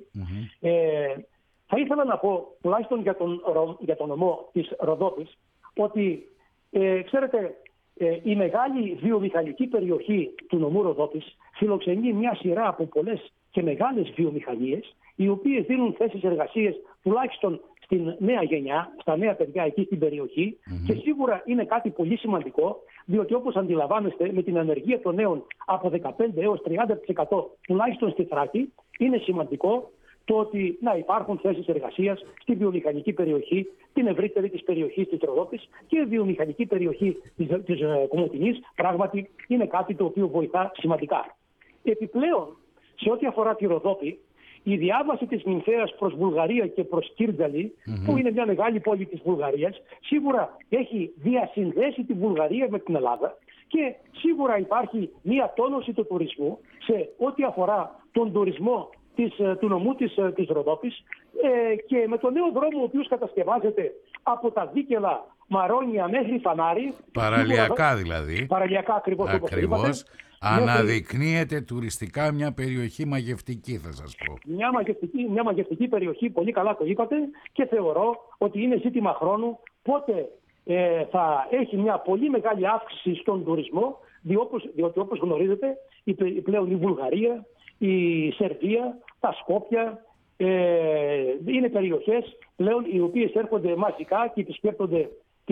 Θα ήθελα να πω, τουλάχιστον για τον νομό της Ροδόπης, ότι ξέρετε, η μεγάλη βιομηχανική περιοχή του νομού Ροδόπης φιλοξενεί μια σειρά από πολλές και μεγάλες βιομηχανίες, οι οποίες δίνουν θέσεις εργασίας τουλάχιστον στην νέα γενιά, στα νέα παιδιά εκεί στην περιοχή, και σίγουρα είναι κάτι πολύ σημαντικό, διότι όπως αντιλαμβάνεστε, με την ανεργία των νέων από 15 έως 30% τουλάχιστον στη Θράκη, είναι σημαντικό το ότι να υπάρχουν θέσεις εργασίας στη βιομηχανική περιοχή, την ευρύτερη της περιοχής της Ροδόπης, και η βιομηχανική περιοχή της Κομοτηνής πράγματι είναι κάτι το οποίο βοηθά σημαντικά. Επιπλέον, σε ό,τι αφορά τη Ροδόπη, η διάβαση της Νυμφέας προς Βουλγαρία και προς Κίρτζαλη, που είναι μια μεγάλη πόλη της Βουλγαρίας, σίγουρα έχει διασυνδέσει τη Βουλγαρία με την Ελλάδα, και σίγουρα υπάρχει μια τόνωση του τουρισμού σε ό,τι αφορά τον τουρισμό του νομού της Ροδόπης, και με τον νέο δρόμο ο οποίος κατασκευάζεται από τα Δίκελα Μαρόνια μέχρι Φανάρι. Παραλιακά δηλαδή. Παραλιακά ακριβώς. Αναδεικνύεται τουριστικά μια περιοχή μαγευτική, θα σας πω. Μια μαγευτική περιοχή, πολύ καλά το είπατε, και θεωρώ ότι είναι ζήτημα χρόνου πότε θα έχει μια πολύ μεγάλη αύξηση στον τουρισμό, διότι όπως γνωρίζετε πλέον η Βουλγαρία, η Σερβία, τα Σκόπια είναι περιοχές πλέον οι οποίες έρχονται μαζικά και επισκέπτονται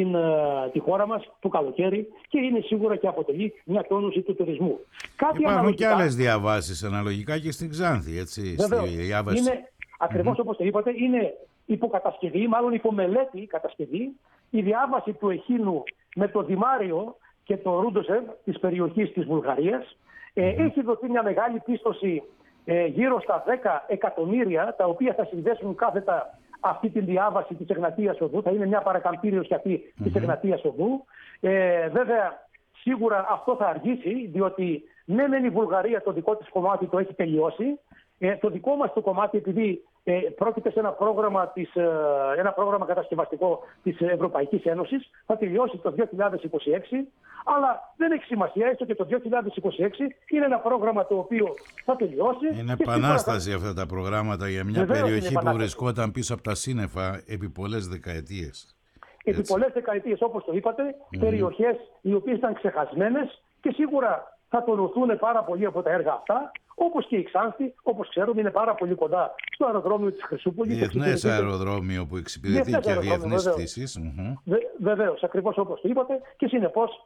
τη χώρα μας το καλοκαίρι, και είναι σίγουρα και αποτελεί μια τόνωση του τουρισμού. Υπάρχουν και άλλες διαβάσεις αναλογικά και στην Ξάνθη, έτσι. Βεβαίως. Είναι ακριβώς όπως το είπατε, είναι υποκατασκευή, μάλλον υπομελέτη κατασκευή, η διάβαση του Εχίνου με το Δημάριο και το Ρούντοσεβ της περιοχής της Βουλγαρίας. Έχει δοθεί μια μεγάλη πίστοση γύρω στα 10 εκατομμύρια, τα οποία θα συνδέσουν κάθετα αυτή τη διάβαση της Εγνατίας Οδού. Θα είναι μια παρακαμπτήριος αυτή της Εγνατίας Οδού. Βέβαια, σίγουρα αυτό θα αργήσει, διότι ναι, μεν η Βουλγαρία το δικό της κομμάτι το έχει τελειώσει. Το δικό μας το κομμάτι, επειδή πρόκειται σε ένα πρόγραμμα κατασκευαστικό της Ευρωπαϊκής Ένωσης, θα τελειώσει το 2026, αλλά δεν έχει σημασία, έστω και το 2026 είναι ένα πρόγραμμα το οποίο θα τελειώσει. Είναι επανάσταση αυτά τα προγράμματα για μια περιοχή που βρισκόταν πίσω από τα σύννεφα επί πολλές δεκαετίες. Επί πολλές δεκαετίες, όπως το είπατε, περιοχές οι οποίες ήταν ξεχασμένες, και σίγουρα θα τονωθούν πάρα πολύ από τα έργα αυτά, όπως και η Ξάνθη, όπως ξέρουμε, είναι πάρα πολύ κοντά στο αεροδρόμιο της Χρυσούπολης. Διεθνές αεροδρόμιο που εξυπηρετεί και διεθνείς πτήσεις. Βεβαίως, ακριβώς όπως το είπατε, και συνεπώς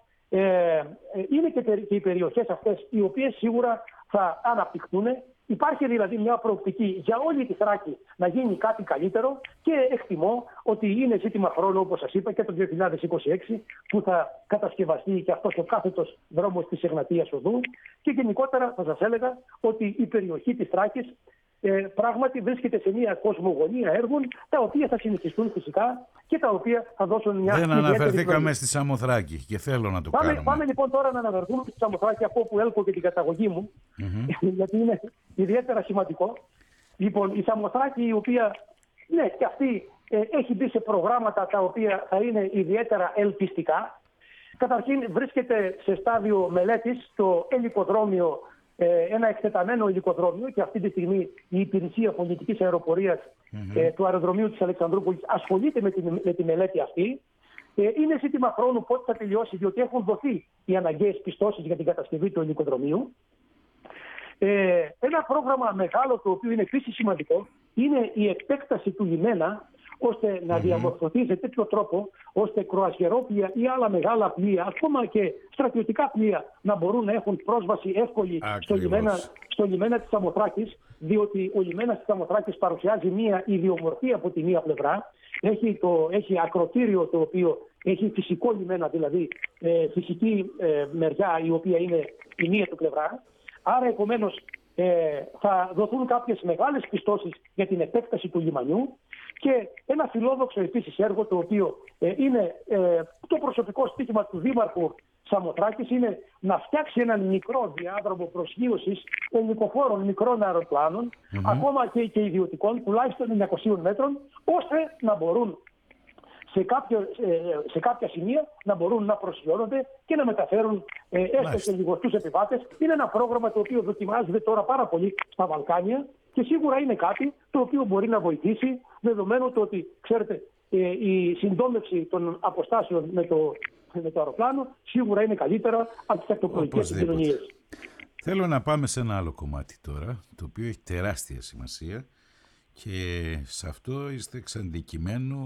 είναι και οι περιοχές αυτές οι οποίες σίγουρα θα αναπτυχθούν. Υπάρχει δηλαδή μια προοπτική για όλη τη Θράκη να γίνει κάτι καλύτερο, και εκτιμώ ότι είναι ζήτημα χρόνου, όπως σας είπα, και το 2026 που θα κατασκευαστεί και αυτός ο κάθετος δρόμος της Εγνατίας Οδού, και γενικότερα θα σας έλεγα ότι η περιοχή της Θράκης πράγματι βρίσκεται σε μια κοσμογονία έργων, τα οποία θα συνεχιστούν φυσικά και τα οποία θα δώσουν μια. Δεν αναφερθήκαμε στη Σαμοθράκη και θέλω να το κάνουμε. Πάμε λοιπόν τώρα να αναφερθούμε στη Σαμοθράκη, από όπου έλκω και την καταγωγή μου, γιατί είναι ιδιαίτερα σημαντικό. Λοιπόν, η Σαμοθράκη, η οποία ναι, και αυτή έχει μπει σε προγράμματα τα οποία θα είναι ιδιαίτερα ελκυστικά. Καταρχήν βρίσκεται σε στάδιο μελέτης το ελικοδρόμιο ένα εκτεταμένο υλικοδρόμιο και αυτή τη στιγμή η Υπηρεσία Πολιτικής Αεροπορίας του αεροδρομίου της Αλεξανδρούπολης ασχολείται με τη μελέτη αυτή. Είναι ζήτημα χρόνου πότε θα τελειώσει, διότι έχουν δοθεί οι αναγκαίες πιστώσεις για την κατασκευή του υλικοδρομίου. Ένα πρόγραμμα μεγάλο, το οποίο είναι επίσης σημαντικό, είναι η επέκταση του λιμένα, ώστε να διαμορφωθεί σε τέτοιο τρόπο, ώστε κρουαζιερόπλοια ή άλλα μεγάλα πλοία, ακόμα και στρατιωτικά πλοία, να μπορούν να έχουν πρόσβαση εύκολη στο λιμένα της Σαμοθράκης, διότι ο λιμένας της Σαμοθράκης παρουσιάζει μία ιδιομορφία από τη μία πλευρά. Έχει ακροτήριο, το οποίο έχει φυσικό λιμένα, δηλαδή φυσική μεριά, η οποία είναι η μία του πλευρά. Άρα, επομένως, θα δοθούν κάποιες μεγάλες πιστώσεις για την επέκταση του λιμανιού και ένα φιλόδοξο επίσης έργο, το οποίο είναι το προσωπικό στοίχημα του Δήμαρχου Σαμοθράκης, είναι να φτιάξει έναν μικρό διάδρομο προσγείωσης ελικοφόρων μικρών αεροπλάνων, ακόμα και ιδιωτικών, τουλάχιστον 900 μέτρων, ώστε να μπορούν σε κάποια σημεία να μπορούν να προσγειώνονται και να μεταφέρουν έστω και λιγοστούς επιβάτες. Είναι ένα πρόγραμμα το οποίο δοκιμάζεται τώρα πάρα πολύ στα Βαλκάνια και σίγουρα είναι κάτι το οποίο μπορεί να βοηθήσει, δεδομένου το ότι, ξέρετε, η συντόμευση των αποστάσεων με το αεροπλάνο σίγουρα είναι καλύτερα από τις ακτοπλοϊκές συγκοινωνίες. Θέλω να πάμε σε ένα άλλο κομμάτι τώρα, το οποίο έχει τεράστια σημασία και σε αυτό είστε εξαντικειμένο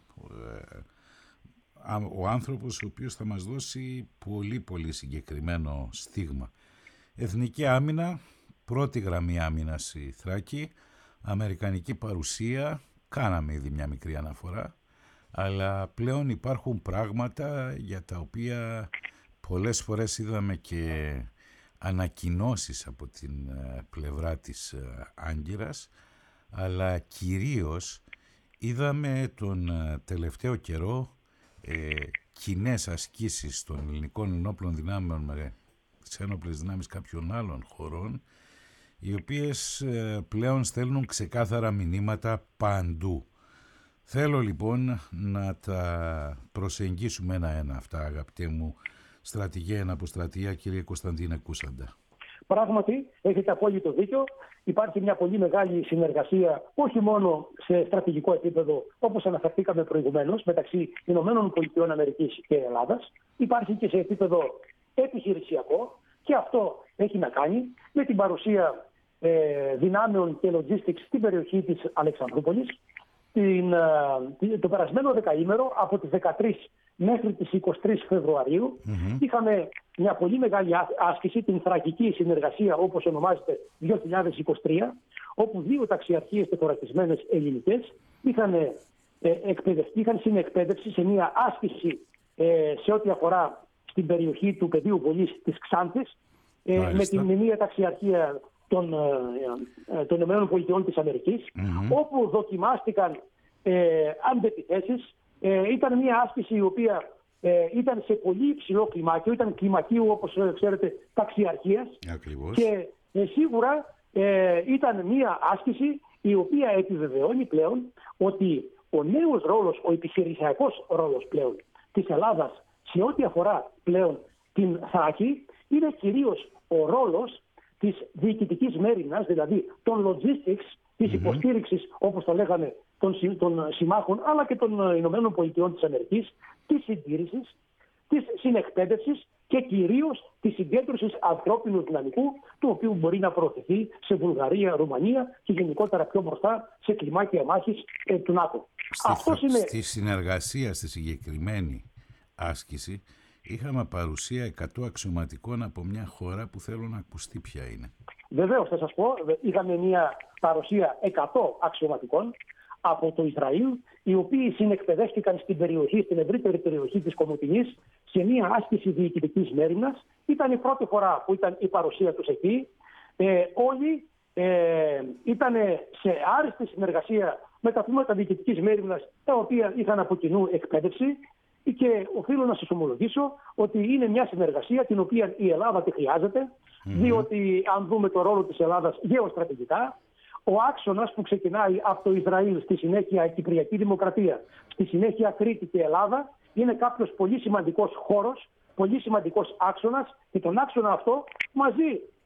ο άνθρωπος ο οποίος θα μας δώσει πολύ πολύ συγκεκριμένο στίγμα. Εθνική άμυνα, πρώτη γραμμή άμυνας η Θράκη, αμερικανική παρουσία, κάναμε ήδη μια μικρή αναφορά, αλλά πλέον υπάρχουν πράγματα για τα οποία πολλές φορές είδαμε και ανακοινώσεις από την πλευρά της Άγκυρας, αλλά κυρίως είδαμε τον τελευταίο καιρό κοινές ασκήσεις των ελληνικών ενόπλων δυνάμεων με τις ένοπλες δυνάμεις κάποιων άλλων χωρών, οι οποίες πλέον στέλνουν ξεκάθαρα μηνύματα παντού. Θέλω λοιπόν να τα προσεγγίσουμε ένα-ένα αυτά, αγαπητέ μου στρατηγέ αποστρατεία, κύριε Κωνσταντίνε Κούσαντα. Πράγματι, έχετε απόλυτο δίκιο. Υπάρχει μια πολύ μεγάλη συνεργασία, όχι μόνο σε στρατηγικό επίπεδο, όπως αναφερθήκαμε προηγουμένως, μεταξύ ΗΠΑ και Ελλάδας. Υπάρχει και σε επίπεδο επιχειρησιακό και αυτό έχει να κάνει με την παρουσία δυνάμεων και logistics στην περιοχή της Αλεξανδρούπολης. Το περασμένο δεκαήμερο, από τις 13 μέχρι τις 23 Φεβρουαρίου, είχαμε μια πολύ μεγάλη άσκηση, την Θρακική Συνεργασία, όπως ονομάζεται, 2023, όπου 2 ταξιαρχίες τεθωρακισμένες ελληνικές είχαν συνεκπαίδευση σε μια άσκηση σε ό,τι αφορά στην περιοχή του πεδίου βολής της Ξάνθης, με την μνημεία ταξιαρχία των ΗΠΑ της Αμερικής, όπου δοκιμάστηκαν αντεπιθέσεις. Ήταν μια άσκηση η οποία ήταν σε πολύ υψηλό κλιμάκιο, ήταν κλιμακίου, όπως ξέρετε, ταξιαρχίας. Ακριβώς. Και σίγουρα ήταν μια άσκηση η οποία επιβεβαιώνει πλέον ότι ο νέος ρόλος, ο επιχειρησιακός ρόλος πλέον της Ελλάδας σε ό,τι αφορά πλέον την Θράκη, είναι κυρίως ο ρόλος της διοικητικής μέριμνας, δηλαδή των logistics, της υποστήριξης, όπως το λέγανε, των συμμάχων, αλλά και των ΗΠΑ της Αμερικής, της συντήρησης, της συνεκπαίδευσης και κυρίως της συγκέντρωσης ανθρώπινου δυναμικού, το οποίο μπορεί να προωθηθεί σε Βουλγαρία, Ρουμανία και γενικότερα πιο μπροστά σε κλιμάκια μάχης του ΝΑΤΟ. Στη συνεργασία, στη συγκεκριμένη άσκηση, είχαμε παρουσία 100 αξιωματικών από μια χώρα που θέλω να ακουστεί ποια είναι. Βεβαίως, θα σας πω, είχαμε μια παρουσία 100 αξιωματικών από το Ισραήλ, οι οποίοι συνεκπαιδεύτηκαν στην ευρύτερη περιοχή της Κομοτηνής σε μια άσκηση διοικητικής μέριμνας. Ήταν η πρώτη φορά που ήταν η παρουσία τους εκεί. Όλοι ήταν σε άριστη συνεργασία με τα τμήματα διοικητικής μέριμνας, τα οποία είχαν από κοινού εκπαίδευση, και οφείλω να σας ομολογήσω ότι είναι μια συνεργασία την οποία η Ελλάδα τη χρειάζεται, διότι αν δούμε το ρόλο της Ελλάδας γεωστρατηγικά, ο άξονας που ξεκινάει από το Ισραήλ, στη συνέχεια η Κυπριακή Δημοκρατία, στη συνέχεια Κρήτη και Ελλάδα, είναι κάποιος πολύ σημαντικός χώρος, πολύ σημαντικός άξονας, και τον άξονα αυτό μαζί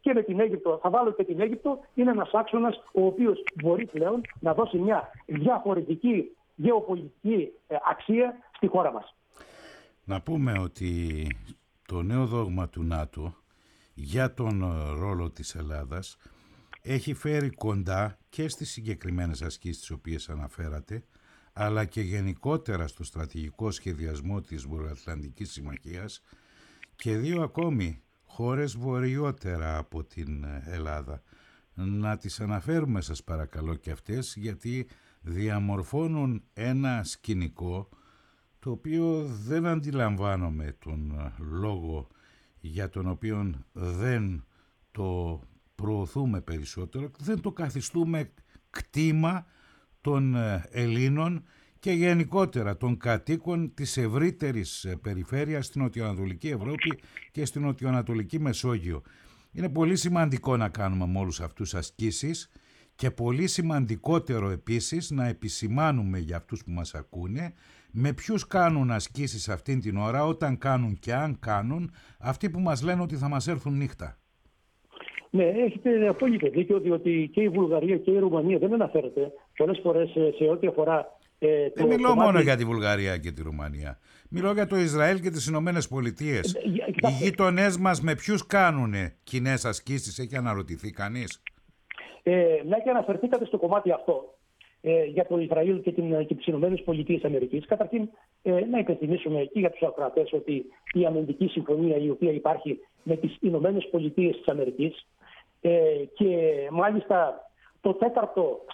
και με την Αίγυπτο. Θα βάλω και την Αίγυπτο. Είναι ένας άξονας ο οποίος μπορεί πλέον να δώσει μια διαφορετική γεωπολιτική αξία στη χώρα μας. Να πούμε ότι το νέο δόγμα του ΝΑΤΟ για τον ρόλο της Ελλάδας έχει φέρει κοντά και στις συγκεκριμένες ασκήσεις τις οποίες αναφέρατε, αλλά και γενικότερα στο στρατηγικό σχεδιασμό της Βορειοατλαντικής Συμμαχίας και δύο ακόμη χώρες βορειότερα από την Ελλάδα. Να τις αναφέρουμε σας παρακαλώ και αυτές, γιατί διαμορφώνουν ένα σκηνικό το οποίο δεν αντιλαμβάνομαι τον λόγο για τον οποίο δεν το προωθούμε περισσότερο, δεν το καθιστούμε κτήμα των Ελλήνων και γενικότερα των κατοίκων της ευρύτερης περιφέρειας στην Νοτιοανατολική Ευρώπη και στην Νοτιοανατολική Μεσόγειο. Είναι πολύ σημαντικό να κάνουμε με όλους αυτούς ασκήσεις και πολύ σημαντικότερο επίσης να επισημάνουμε για αυτούς που μας ακούνε με ποιους κάνουν ασκήσεις αυτήν την ώρα, όταν κάνουν και αν κάνουν, αυτοί που μας λένε ότι θα μας έρθουν νύχτα. Ναι, έχετε απόλυτο δίκιο, διότι και η Βουλγαρία και η Ρουμανία δεν αναφέρεται πολλές φορές σε ό,τι αφορά. Δεν μιλώ μόνο για τη Βουλγαρία και τη Ρουμανία. Μιλώ για το Ισραήλ και τις Ηνωμένες Πολιτείες. Οι γείτονές μας με ποιους κάνουν κοινές ασκήσεις, έχει αναρωτηθεί κανείς? Μια και αναφερθήκατε στο κομμάτι αυτό για το Ισραήλ και τις Ηνωμένες Πολιτείες Αμερικής, καταρχήν να υπενθυμίσουμε και για τους ακροατές ότι η αμυντική συμφωνία η οποία υπάρχει με τις Ηνωμένες Πολιτείες της Αμερικής και μάλιστα το τέταρτο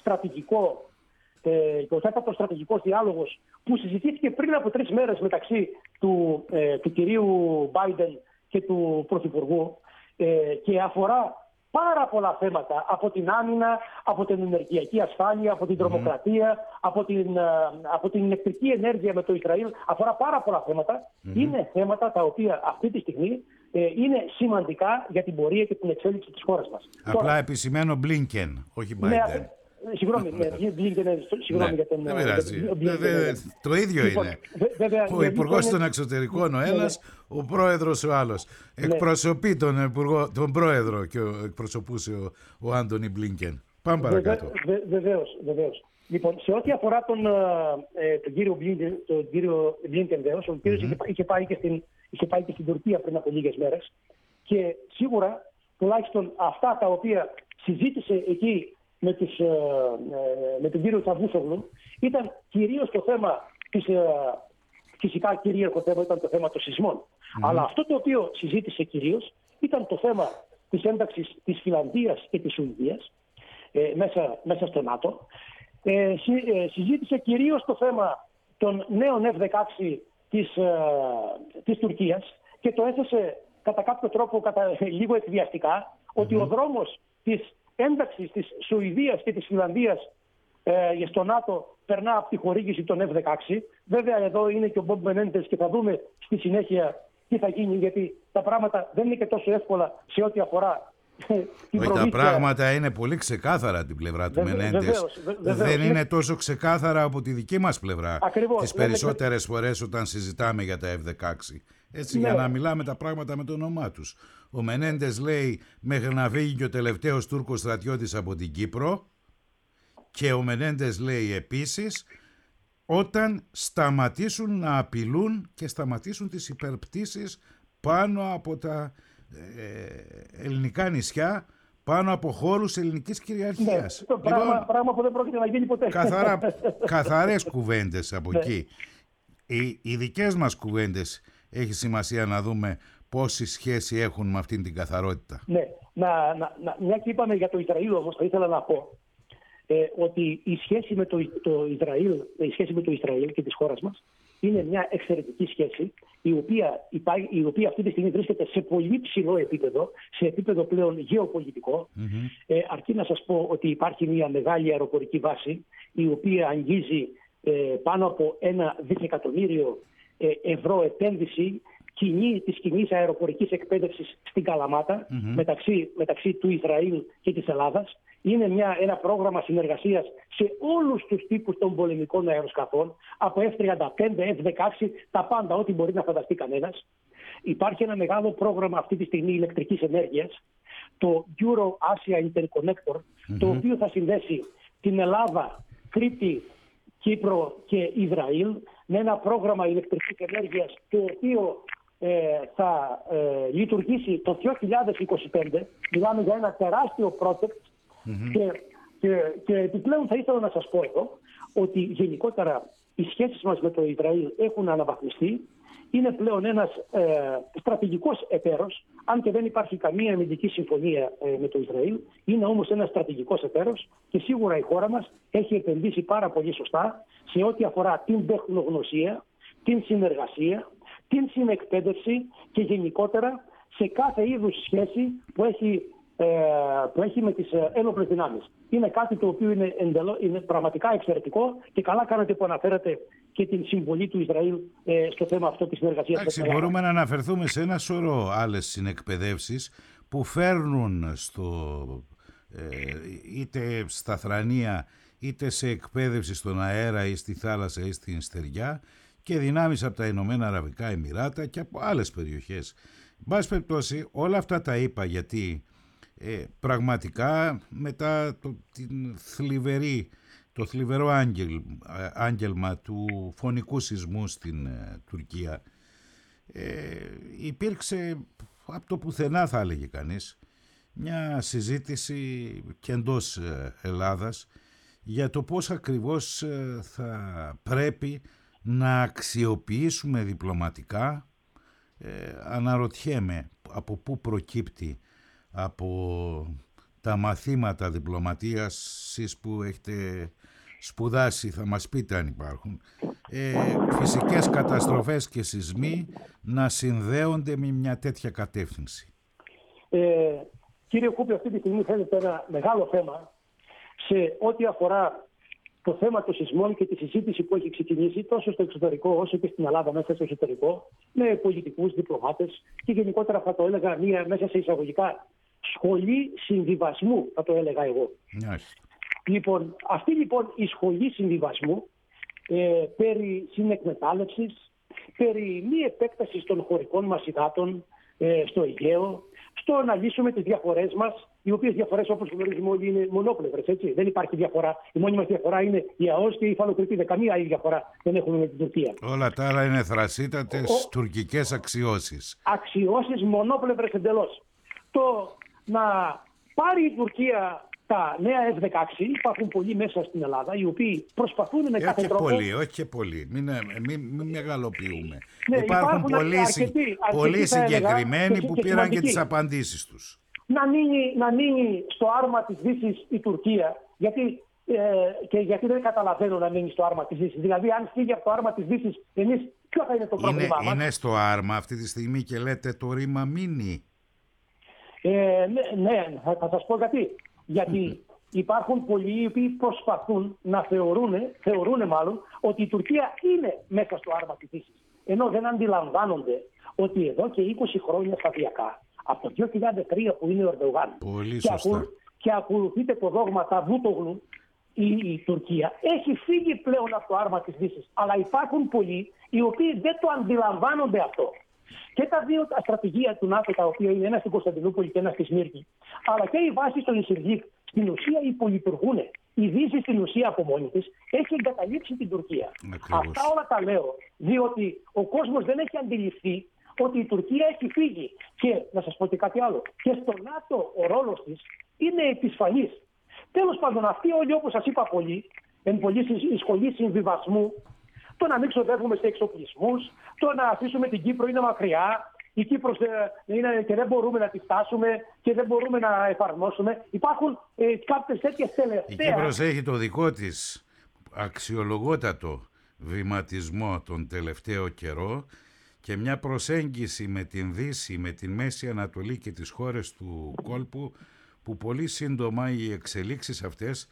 στρατηγικός διάλογος που συζητήθηκε πριν από 3 μέρες μεταξύ του κυρίου Biden και του Πρωθυπουργού και αφορά πάρα πολλά θέματα, από την άμυνα, από την ενεργειακή ασφάλεια, από την τρομοκρατία, από την ηλεκτρική ενέργεια με το Ισραήλ, αφορά πάρα πολλά θέματα. Είναι θέματα τα οποία αυτή τη στιγμή είναι σημαντικά για την πορεία και την εξέλιξη της χώρας μας. Απλά επισημένω Blinken, όχι Biden. Συγγνώμη, συγγνώμη για τον... Δεν πειράζει. Το ίδιο είναι. Ο Υπουργός των Εξωτερικών ο ένας, ο Πρόεδρος ο άλλος. Εκπροσωπεί τον Πρόεδρο και εκπροσωπούσε ο Άντονι Μπλίνκεν. Πάμε παρακάτω. Βεβαίως. Λοιπόν, σε ό,τι αφορά τον κύριο Μπλίνκεν, ο οποίος είχε πάει και στην Τουρκία πριν από λίγες μέρες και σίγουρα τουλάχιστον αυτά τα οποία συζήτησε εκεί με τον κύριο Τσαβούσογλου ήταν κυρίως το θέμα φυσικά κυρίαρχο θέμα ήταν το θέμα των σεισμών. Αλλά αυτό το οποίο συζήτησε κυρίως ήταν το θέμα της ένταξης της Φινλανδίας και της Σουηδίας μέσα στο ΝΑΤΟ. Συζήτησε κυρίως το θέμα των νέων F-16 της Τουρκίας και το έθεσε κατά κάποιο τρόπο λίγο εκβιαστικά ότι ο δρόμος της ένταξη της Σουηδίας και της Φινλανδίας στο ΝΑΤΟ περνά από τη χορήγηση των F-16. Βέβαια εδώ είναι και ο Μπομπ Μενέντες και θα δούμε στη συνέχεια τι θα γίνει, γιατί τα πράγματα δεν είναι και τόσο εύκολα σε ό,τι αφορά την προμήθεια. Τα πράγματα είναι πολύ ξεκάθαρα την πλευρά του Μενέντες. Δεν είναι τόσο ξεκάθαρα από τη δική μας πλευρά. Ακριβώς, τις περισσότερες φορές όταν συζητάμε για τα F-16. Έτσι, για να μιλάμε τα πράγματα με το όνομά τους. Ο Μενέντες λέει μέχρι να φύγει και ο τελευταίος Τούρκος στρατιώτης από την Κύπρο, και ο Μενέντες λέει επίσης όταν σταματήσουν να απειλούν και σταματήσουν τις υπερπτήσεις πάνω από τα ελληνικά νησιά, πάνω από χώρους ελληνικής κυριαρχίας. Ναι, πράγμα που δεν πρόκειται να γίνει ποτέ. Καθαρές κουβέντες από εκεί. Οι δικές μας κουβέντες έχει σημασία να δούμε πόση σχέση έχουν με αυτήν την καθαρότητα. Ναι, μια και είπαμε για το Ισραήλ όμως, θα ήθελα να πω ότι η σχέση με το Ισραήλ και της χώρας μας είναι μια εξαιρετική σχέση η οποία αυτή τη στιγμή βρίσκεται σε πολύ ψηλό επίπεδο, σε επίπεδο πλέον γεωπολιτικό. Αρκεί να σας πω ότι υπάρχει μια μεγάλη αεροπορική βάση η οποία αγγίζει πάνω από 1 δισεκατομμύριο ευρώ επένδυση της κοινής αεροπορικής εκπαίδευσης στην Καλαμάτα μεταξύ του Ισραήλ και της Ελλάδας. Είναι ένα πρόγραμμα συνεργασίας σε όλους τους τύπους των πολεμικών αεροσκαφών, από F-35, F-16, τα πάντα, ό,τι μπορεί να φανταστεί κανένας. Υπάρχει ένα μεγάλο πρόγραμμα αυτή τη στιγμή ηλεκτρικής ενέργειας, το Euro-Asia Interconnector, το οποίο θα συνδέσει την Ελλάδα, Κρήτη, Κύπρο και Ισραήλ με ένα πρόγραμμα ηλεκτρικής ενέργειας το οποίο θα λειτουργήσει το 2025. Μιλάμε για ένα τεράστιο project και επιπλέον θα ήθελα να σας πω εδώ ότι γενικότερα οι σχέσεις μας με το Ισραήλ έχουν αναβαθμιστεί. Είναι πλέον ένας στρατηγικός εταίρος, αν και δεν υπάρχει καμία αμυντική συμφωνία με το Ισραήλ. Είναι όμως ένας στρατηγικός εταίρος και σίγουρα η χώρα μας έχει επενδύσει πάρα πολύ σωστά σε ό,τι αφορά την τεχνογνωσία, την συνεργασία, την συνεκπαίδευση και γενικότερα σε κάθε είδους σχέση που έχει με τις ένοπλες δυνάμεις. Είναι κάτι το οποίο είναι πραγματικά εξαιρετικό και καλά κάνετε που αναφέρατε και την συμβολή του Ισραήλ στο θέμα αυτό της συνεργασίας. Εντάξει, μπορούμε να αναφερθούμε σε ένα σωρό άλλες συνεκπαιδεύσεις που φέρνουν είτε στα θρανία είτε σε εκπαίδευση στον αέρα ή στη θάλασσα ή στην στεριά και δυνάμεις από τα Ηνωμένα Αραβικά Εμιράτα και από άλλες περιοχές. Εν πάση περιπτώσει, όλα αυτά τα είπα γιατί πραγματικά μετά το θλιβερό άγγελμα του φωνικού σεισμού στην Τουρκία υπήρξε από το πουθενά, θα έλεγε κανείς, μια συζήτηση και εντός Ελλάδας για το πώς ακριβώς θα πρέπει να αξιοποιήσουμε διπλωματικά. Αναρωτιέμαι από πού προκύπτει από τα μαθήματα διπλωματίας, εσείς που έχετε σπουδάσει θα μας πείτε αν υπάρχουν, φυσικές καταστροφές και σεισμοί να συνδέονται με μια τέτοια κατεύθυνση. Κύριε Κούπη, αυτή τη στιγμή θέλετε ένα μεγάλο θέμα σε ό,τι αφορά το θέμα των σεισμών και τη συζήτηση που έχει ξεκινήσει τόσο στο εξωτερικό όσο και στην Ελλάδα μέσα στο εσωτερικό με πολιτικούς, διπλωμάτες και γενικότερα θα το έλεγα μέσα σε εισαγωγικά σχολή συμβιβασμού, θα το έλεγα εγώ. Λοιπόν, αυτή λοιπόν η σχολή συμβιβασμού περί συνεκμετάλλευσης, περί μη επέκτασης των χωρικών μας υδάτων στο Αιγαίο, στο να λύσουμε τις διαφορές μας, οι οποίες διαφορές όπως γνωρίζουμε όλοι είναι μονόπλευρες, έτσι. Δεν υπάρχει διαφορά. Η μόνη μας διαφορά είναι η ΑΟΣ και η Υφαλοκρηπίδα. Καμία άλλη διαφορά δεν έχουμε με την Τουρκία. Όλα τα άλλα είναι θρασίτατες τουρκικές αξιώσεις. Αξιώσεις μονόπλευρες εντελώς. Το να πάρει η Τουρκία τα νέα F-16, υπάρχουν πολλοί μέσα στην Ελλάδα, οι οποίοι προσπαθούν με κάθε τρόπο... Όχι και πολλοί, μην μεγαλοποιούμε. Ναι, υπάρχουν πολλοί συγκεκριμένοι που πήραν και τις απαντήσεις τους. Να μείνει στο άρμα της Δύσης η Τουρκία, γιατί δεν καταλαβαίνω να μείνει στο άρμα της Δύσης. Δηλαδή, αν φύγει από το άρμα της Δύσης, εμείς ποιο θα είναι το πρόβλημά μας? Είναι στο άρμα αυτή τη στιγμή και λέτε το ρήμα μείνει. Ναι, θα σας πω γιατί. Γιατί υπάρχουν πολλοί οι οποίοι προσπαθούν να θεωρούν μάλλον ότι η Τουρκία είναι μέσα στο άρμα της Δύσης. Ενώ δεν αντιλαμβάνονται ότι εδώ και 20 χρόνια σταδιακά, από το 2003 που είναι ο Ερντογάν και ακολουθείτε το δόγμα τα Βούτογλου, η Τουρκία έχει φύγει πλέον από το άρμα της Δύσης. Αλλά υπάρχουν πολλοί οι οποίοι δεν το αντιλαμβάνονται αυτό. Και τα δύο στρατηγία του ΝΑΤΟ, τα οποία είναι ένα στην Κωνσταντινούπολη και ένα στη Σμύρνη, αλλά και οι βάσεις των Ισυργίκ, στην ουσία υπολειτουργούν. Η Δύση στην ουσία από μόνη της έχει εγκαταλείψει την Τουρκία. Αυτά όλα τα λέω, διότι ο κόσμος δεν έχει αντιληφθεί ότι η Τουρκία έχει φύγει. Και να σας πω και κάτι άλλο. Και στο ΝΑΤΟ ο ρόλος της είναι επισφαλής. Τέλος πάντων, αυτοί όλοι, όπως σας είπα πολύ σχολή συμβιβασμού, το να μην ξοδεύουμε σε εξοπλισμούς, το να αφήσουμε την Κύπρο είναι μακριά, η Κύπρος είναι και δεν μπορούμε να τη φτάσουμε και δεν μπορούμε να εφαρμόσουμε. Υπάρχουν κάποιες τέτοιες τελευταίες. Η Κύπρος έχει το δικό της αξιολογότατο βηματισμό τον τελευταίο καιρό και μια προσέγγιση με την Δύση, με την Μέση Ανατολή και τις χώρες του κόλπου που πολύ σύντομα οι εξελίξεις αυτές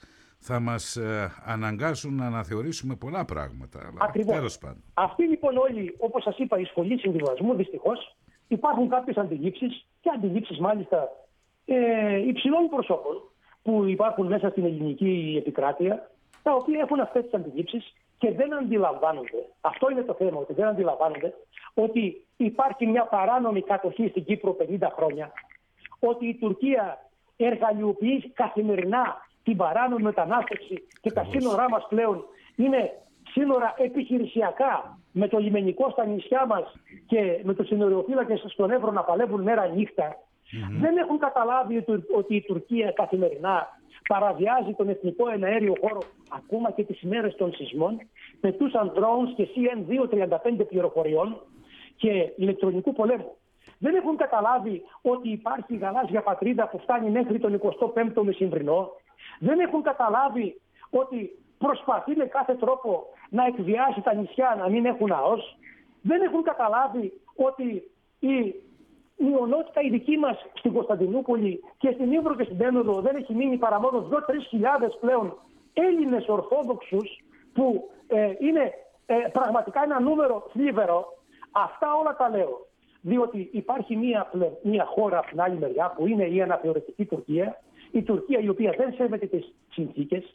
θα μας αναγκάσουν να αναθεωρήσουμε πολλά πράγματα. Ακριβώς. Αυτή λοιπόν όλη, όπως σας είπα, η σχολή συμβιβασμού, δυστυχώς, υπάρχουν κάποιες αντιλήψεις και αντιλήψεις μάλιστα υψηλών προσώπων που υπάρχουν μέσα στην ελληνική επικράτεια, τα οποία έχουν αυτές τις αντιλήψεις και δεν αντιλαμβάνονται. Αυτό είναι το θέμα, ότι δεν αντιλαμβάνονται ότι υπάρχει μια παράνομη κατοχή στην Κύπρο 50 χρόνια, ότι η Τουρκία εργαλειοποιεί καθημερινά την παράνομη μετανάστευση και τα σύνορά μας πλέον είναι σύνορα επιχειρησιακά, με το λιμενικό στα νησιά μας και με τους συνοριοφύλακες στον Εύρο να παλεύουν μέρα νύχτα. Δεν έχουν καταλάβει ότι η Τουρκία καθημερινά παραβιάζει τον εθνικό εναέριο χώρο, ακόμα και τις ημέρες των σεισμών, πετούσαν drones και CN-235 πληροφοριών και ηλεκτρονικού πολέμου. Δεν έχουν καταλάβει ότι υπάρχει η γαλάζια πατρίδα που φτάνει μέχρι τον 25ο μεσημβρινό. Δεν έχουν καταλάβει ότι προσπαθεί με κάθε τρόπο να εκβιάσει τα νησιά να μην έχουν ΑΟΣ. Δεν έχουν καταλάβει ότι η μειονότητα η δική μας στην Κωνσταντινούπολη και στην Ύβρο και στην Τένοδο δεν έχει μείνει παρά μόνο 2-3 χιλιάδες πλέον Έλληνες Ορθόδοξους που είναι πραγματικά ένα νούμερο θλίβερο. Αυτά όλα τα λέω διότι υπάρχει μια χώρα από την άλλη μεριά που είναι η αναθεωρητική Τουρκία, η Τουρκία η οποία δεν σέβεται τις συνθήκες,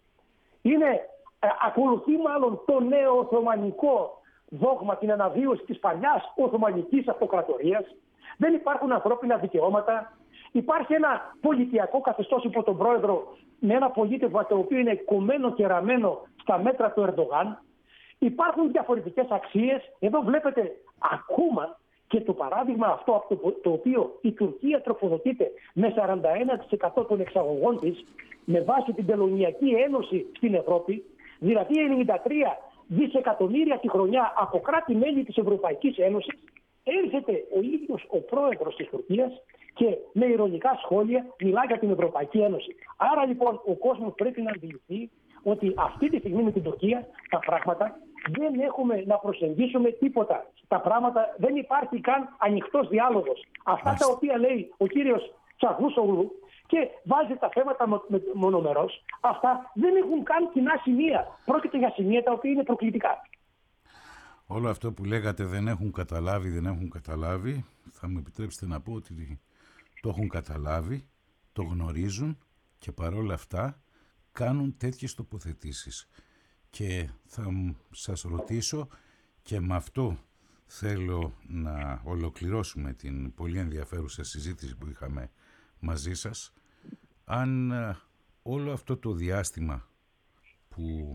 ακολουθεί μάλλον το νέο οθωμανικό δόγμα, την αναβίωση της παλιάς Οθωμανικής Αυτοκρατορίας. Δεν υπάρχουν ανθρώπινα δικαιώματα. Υπάρχει ένα πολιτιακό καθεστώς υπό τον πρόεδρο με ένα πολίτευμα το οποίο είναι κομμένο και ραμμένο στα μέτρα του Ερντογάν. Υπάρχουν διαφορετικές αξίες. Εδώ βλέπετε ακόμα και το παράδειγμα αυτό από το οποίο η Τουρκία τροφοδοτείται με 41% των εξαγωγών της με βάση την Τελωνειακή Ένωση στην Ευρώπη, δηλαδή 93 δισεκατομμύρια τη χρονιά από κράτη-μέλη της Ευρωπαϊκής Ένωσης. Έρχεται ο ίδιος ο πρόεδρος της Τουρκίας και με ειρωνικά σχόλια μιλά για την Ευρωπαϊκή Ένωση. Άρα λοιπόν ο κόσμος πρέπει να αντιληφθεί ότι αυτή τη στιγμή με την Τουρκία τα πράγματα δεν έχουμε να προσεγγίσουμε τίποτα. Τα πράγματα δεν υπάρχει καν ανοιχτός διάλογος. Αυτά τα οποία λέει ο κύριος Τσαβούσογλου και βάζει τα θέματα μονομερώς, αυτά δεν έχουν καν κοινά σημεία. Πρόκειται για σημεία τα οποία είναι προκλητικά. Όλο αυτό που λέγατε δεν έχουν καταλάβει, θα μου επιτρέψετε να πω ότι το έχουν καταλάβει, το γνωρίζουν και παρόλα αυτά κάνουν τέτοιες τοποθετήσεις. Και θα σας ρωτήσω, και με αυτό θέλω να ολοκληρώσουμε την πολύ ενδιαφέρουσα συζήτηση που είχαμε μαζί σας, αν όλο αυτό το διάστημα που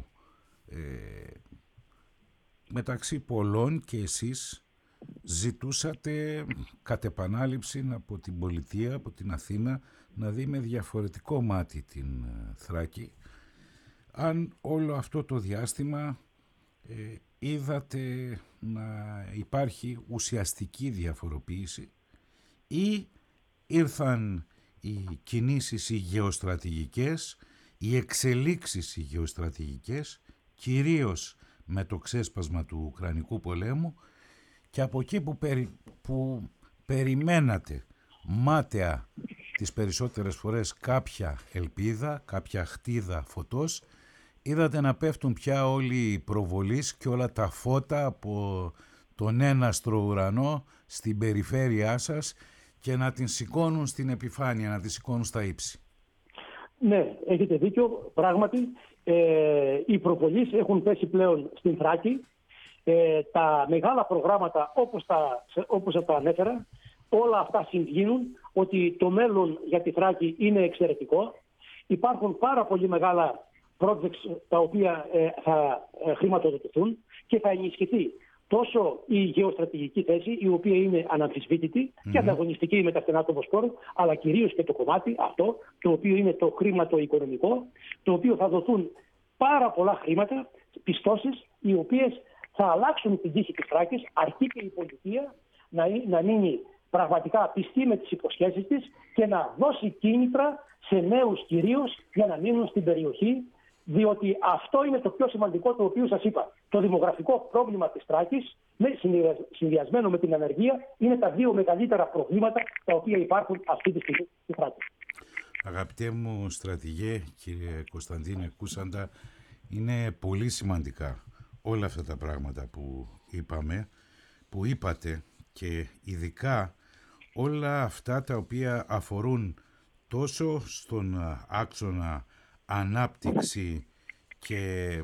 μεταξύ πολλών και εσείς ζητούσατε κατ' επανάληψη από την πολιτεία, από την Αθήνα, να δει με διαφορετικό μάτι την Θράκη, αν όλο αυτό το διάστημα είδατε να υπάρχει ουσιαστική διαφοροποίηση ή ήρθαν οι κινήσεις οι γεωστρατηγικές, οι εξελίξεις οι γεωστρατηγικές, κυρίως με το ξέσπασμα του Ουκρανικού πολέμου, και από εκεί που περιμένατε μάταια τις περισσότερες φορές κάποια ελπίδα, κάποια χτίδα φωτός, είδατε να πέφτουν πια όλοι οι προβολείς και όλα τα φώτα από τον έναστρο ουρανό στην περιφέρειά σας και να την σηκώνουν στην επιφάνεια, να την σηκώνουν στα ύψη. Ναι, έχετε δίκιο. Πράγματι, οι προβολείς έχουν πέσει πλέον στην Θράκη. Τα μεγάλα προγράμματα, όπως τα ανέφερα, όλα αυτά συμβαίνουν, ότι το μέλλον για τη Θράκη είναι εξαιρετικό. Υπάρχουν πάρα πολύ μεγάλα projects τα οποία θα χρηματοδοτηθούν και θα ενισχυθεί τόσο η γεωστρατηγική θέση, η οποία είναι αναμφισβήτητη και ανταγωνιστική με τα στενά του Βοσπόρου, αλλά κυρίως και το κομμάτι αυτό, το οποίο είναι το χρηματοοικονομικό, το οποίο θα δοθούν πάρα πολλά χρήματα, πιστώσεις, οι οποίες θα αλλάξουν την τύχη της Θράκης, αρκεί και η πολιτεία να μείνει πραγματικά πιστή με τις υποσχέσεις της και να δώσει κίνητρα σε νέους κυρίως για να μείνουν στην περιοχή, διότι αυτό είναι το πιο σημαντικό, το οποίο σας είπα. Το δημογραφικό πρόβλημα της Θράκης, συνδυασμένο με την ανεργία, είναι τα δύο μεγαλύτερα προβλήματα τα οποία υπάρχουν αυτή τη στιγμή στη Θράκη. Αγαπητέ μου στρατηγέ, κύριε Κωνσταντίνε Κούσαντα, είναι πολύ σημαντικά όλα αυτά τα πράγματα που είπατε και ειδικά όλα αυτά τα οποία αφορούν τόσο στον άξονα ανάπτυξη και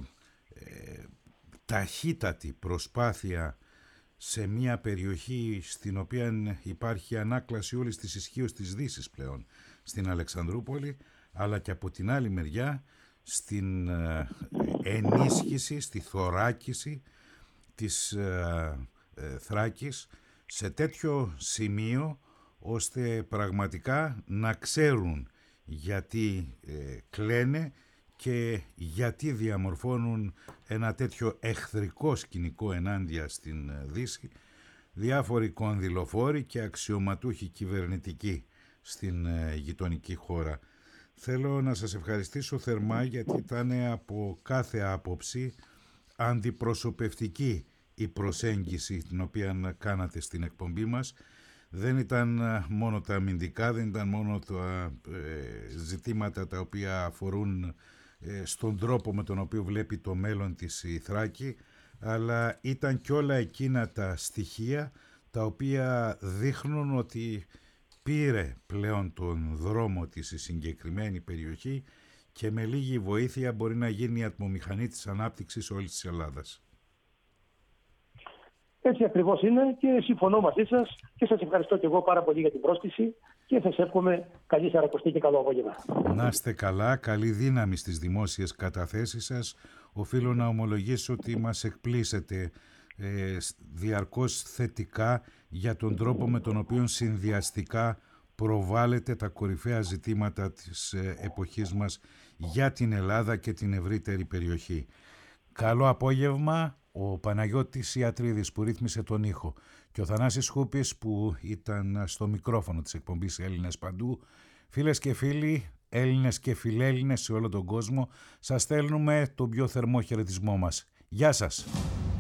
ταχύτατη προσπάθεια σε μια περιοχή στην οποία υπάρχει ανάκλαση όλης της ισχύως της Δύσης πλέον, στην Αλεξανδρούπολη, αλλά και από την άλλη μεριά στην ενίσχυση, στη θωράκιση της Θράκης σε τέτοιο σημείο ώστε πραγματικά να ξέρουν γιατί κλαίνε και γιατί διαμορφώνουν ένα τέτοιο εχθρικό σκηνικό ενάντια στην Δύση διάφοροι κονδυλοφόροι και αξιωματούχοι κυβερνητικοί στην γειτονική χώρα. Θέλω να σας ευχαριστήσω θερμά γιατί ήταν από κάθε άποψη αντιπροσωπευτική η προσέγγιση την οποία κάνατε στην εκπομπή μας. Δεν ήταν μόνο τα αμυντικά, δεν ήταν μόνο τα ζητήματα τα οποία αφορούν στον τρόπο με τον οποίο βλέπει το μέλλον της η Θράκη, αλλά ήταν και όλα εκείνα τα στοιχεία τα οποία δείχνουν ότι πήρε πλέον τον δρόμο της η συγκεκριμένη περιοχή και με λίγη βοήθεια μπορεί να γίνει η ατμομηχανή της ανάπτυξης όλης της Ελλάδας. Έτσι ακριβώς είναι και συμφωνώ μαζί σας και σας ευχαριστώ και εγώ πάρα πολύ για την πρόσκληση και σας εύχομαι καλή Σαρακοστή και καλό απόγευμα. Να είστε καλά, καλή δύναμη στις δημόσιες καταθέσεις σας. Οφείλω να ομολογήσω ότι μας εκπλήσετε διαρκώς θετικά για τον τρόπο με τον οποίο συνδυαστικά προβάλλετε τα κορυφαία ζητήματα της εποχής μας για την Ελλάδα και την ευρύτερη περιοχή. Καλό απόγευμα. Ο Παναγιώτης Ιατρίδης που ρύθμισε τον ήχο και ο Θανάσης Χούπης που ήταν στο μικρόφωνο της εκπομπής Έλληνες Παντού. Φίλες και φίλοι, Έλληνες και φιλέλληνες σε όλο τον κόσμο, σας στέλνουμε τον πιο θερμό χαιρετισμό μας. Γεια σας!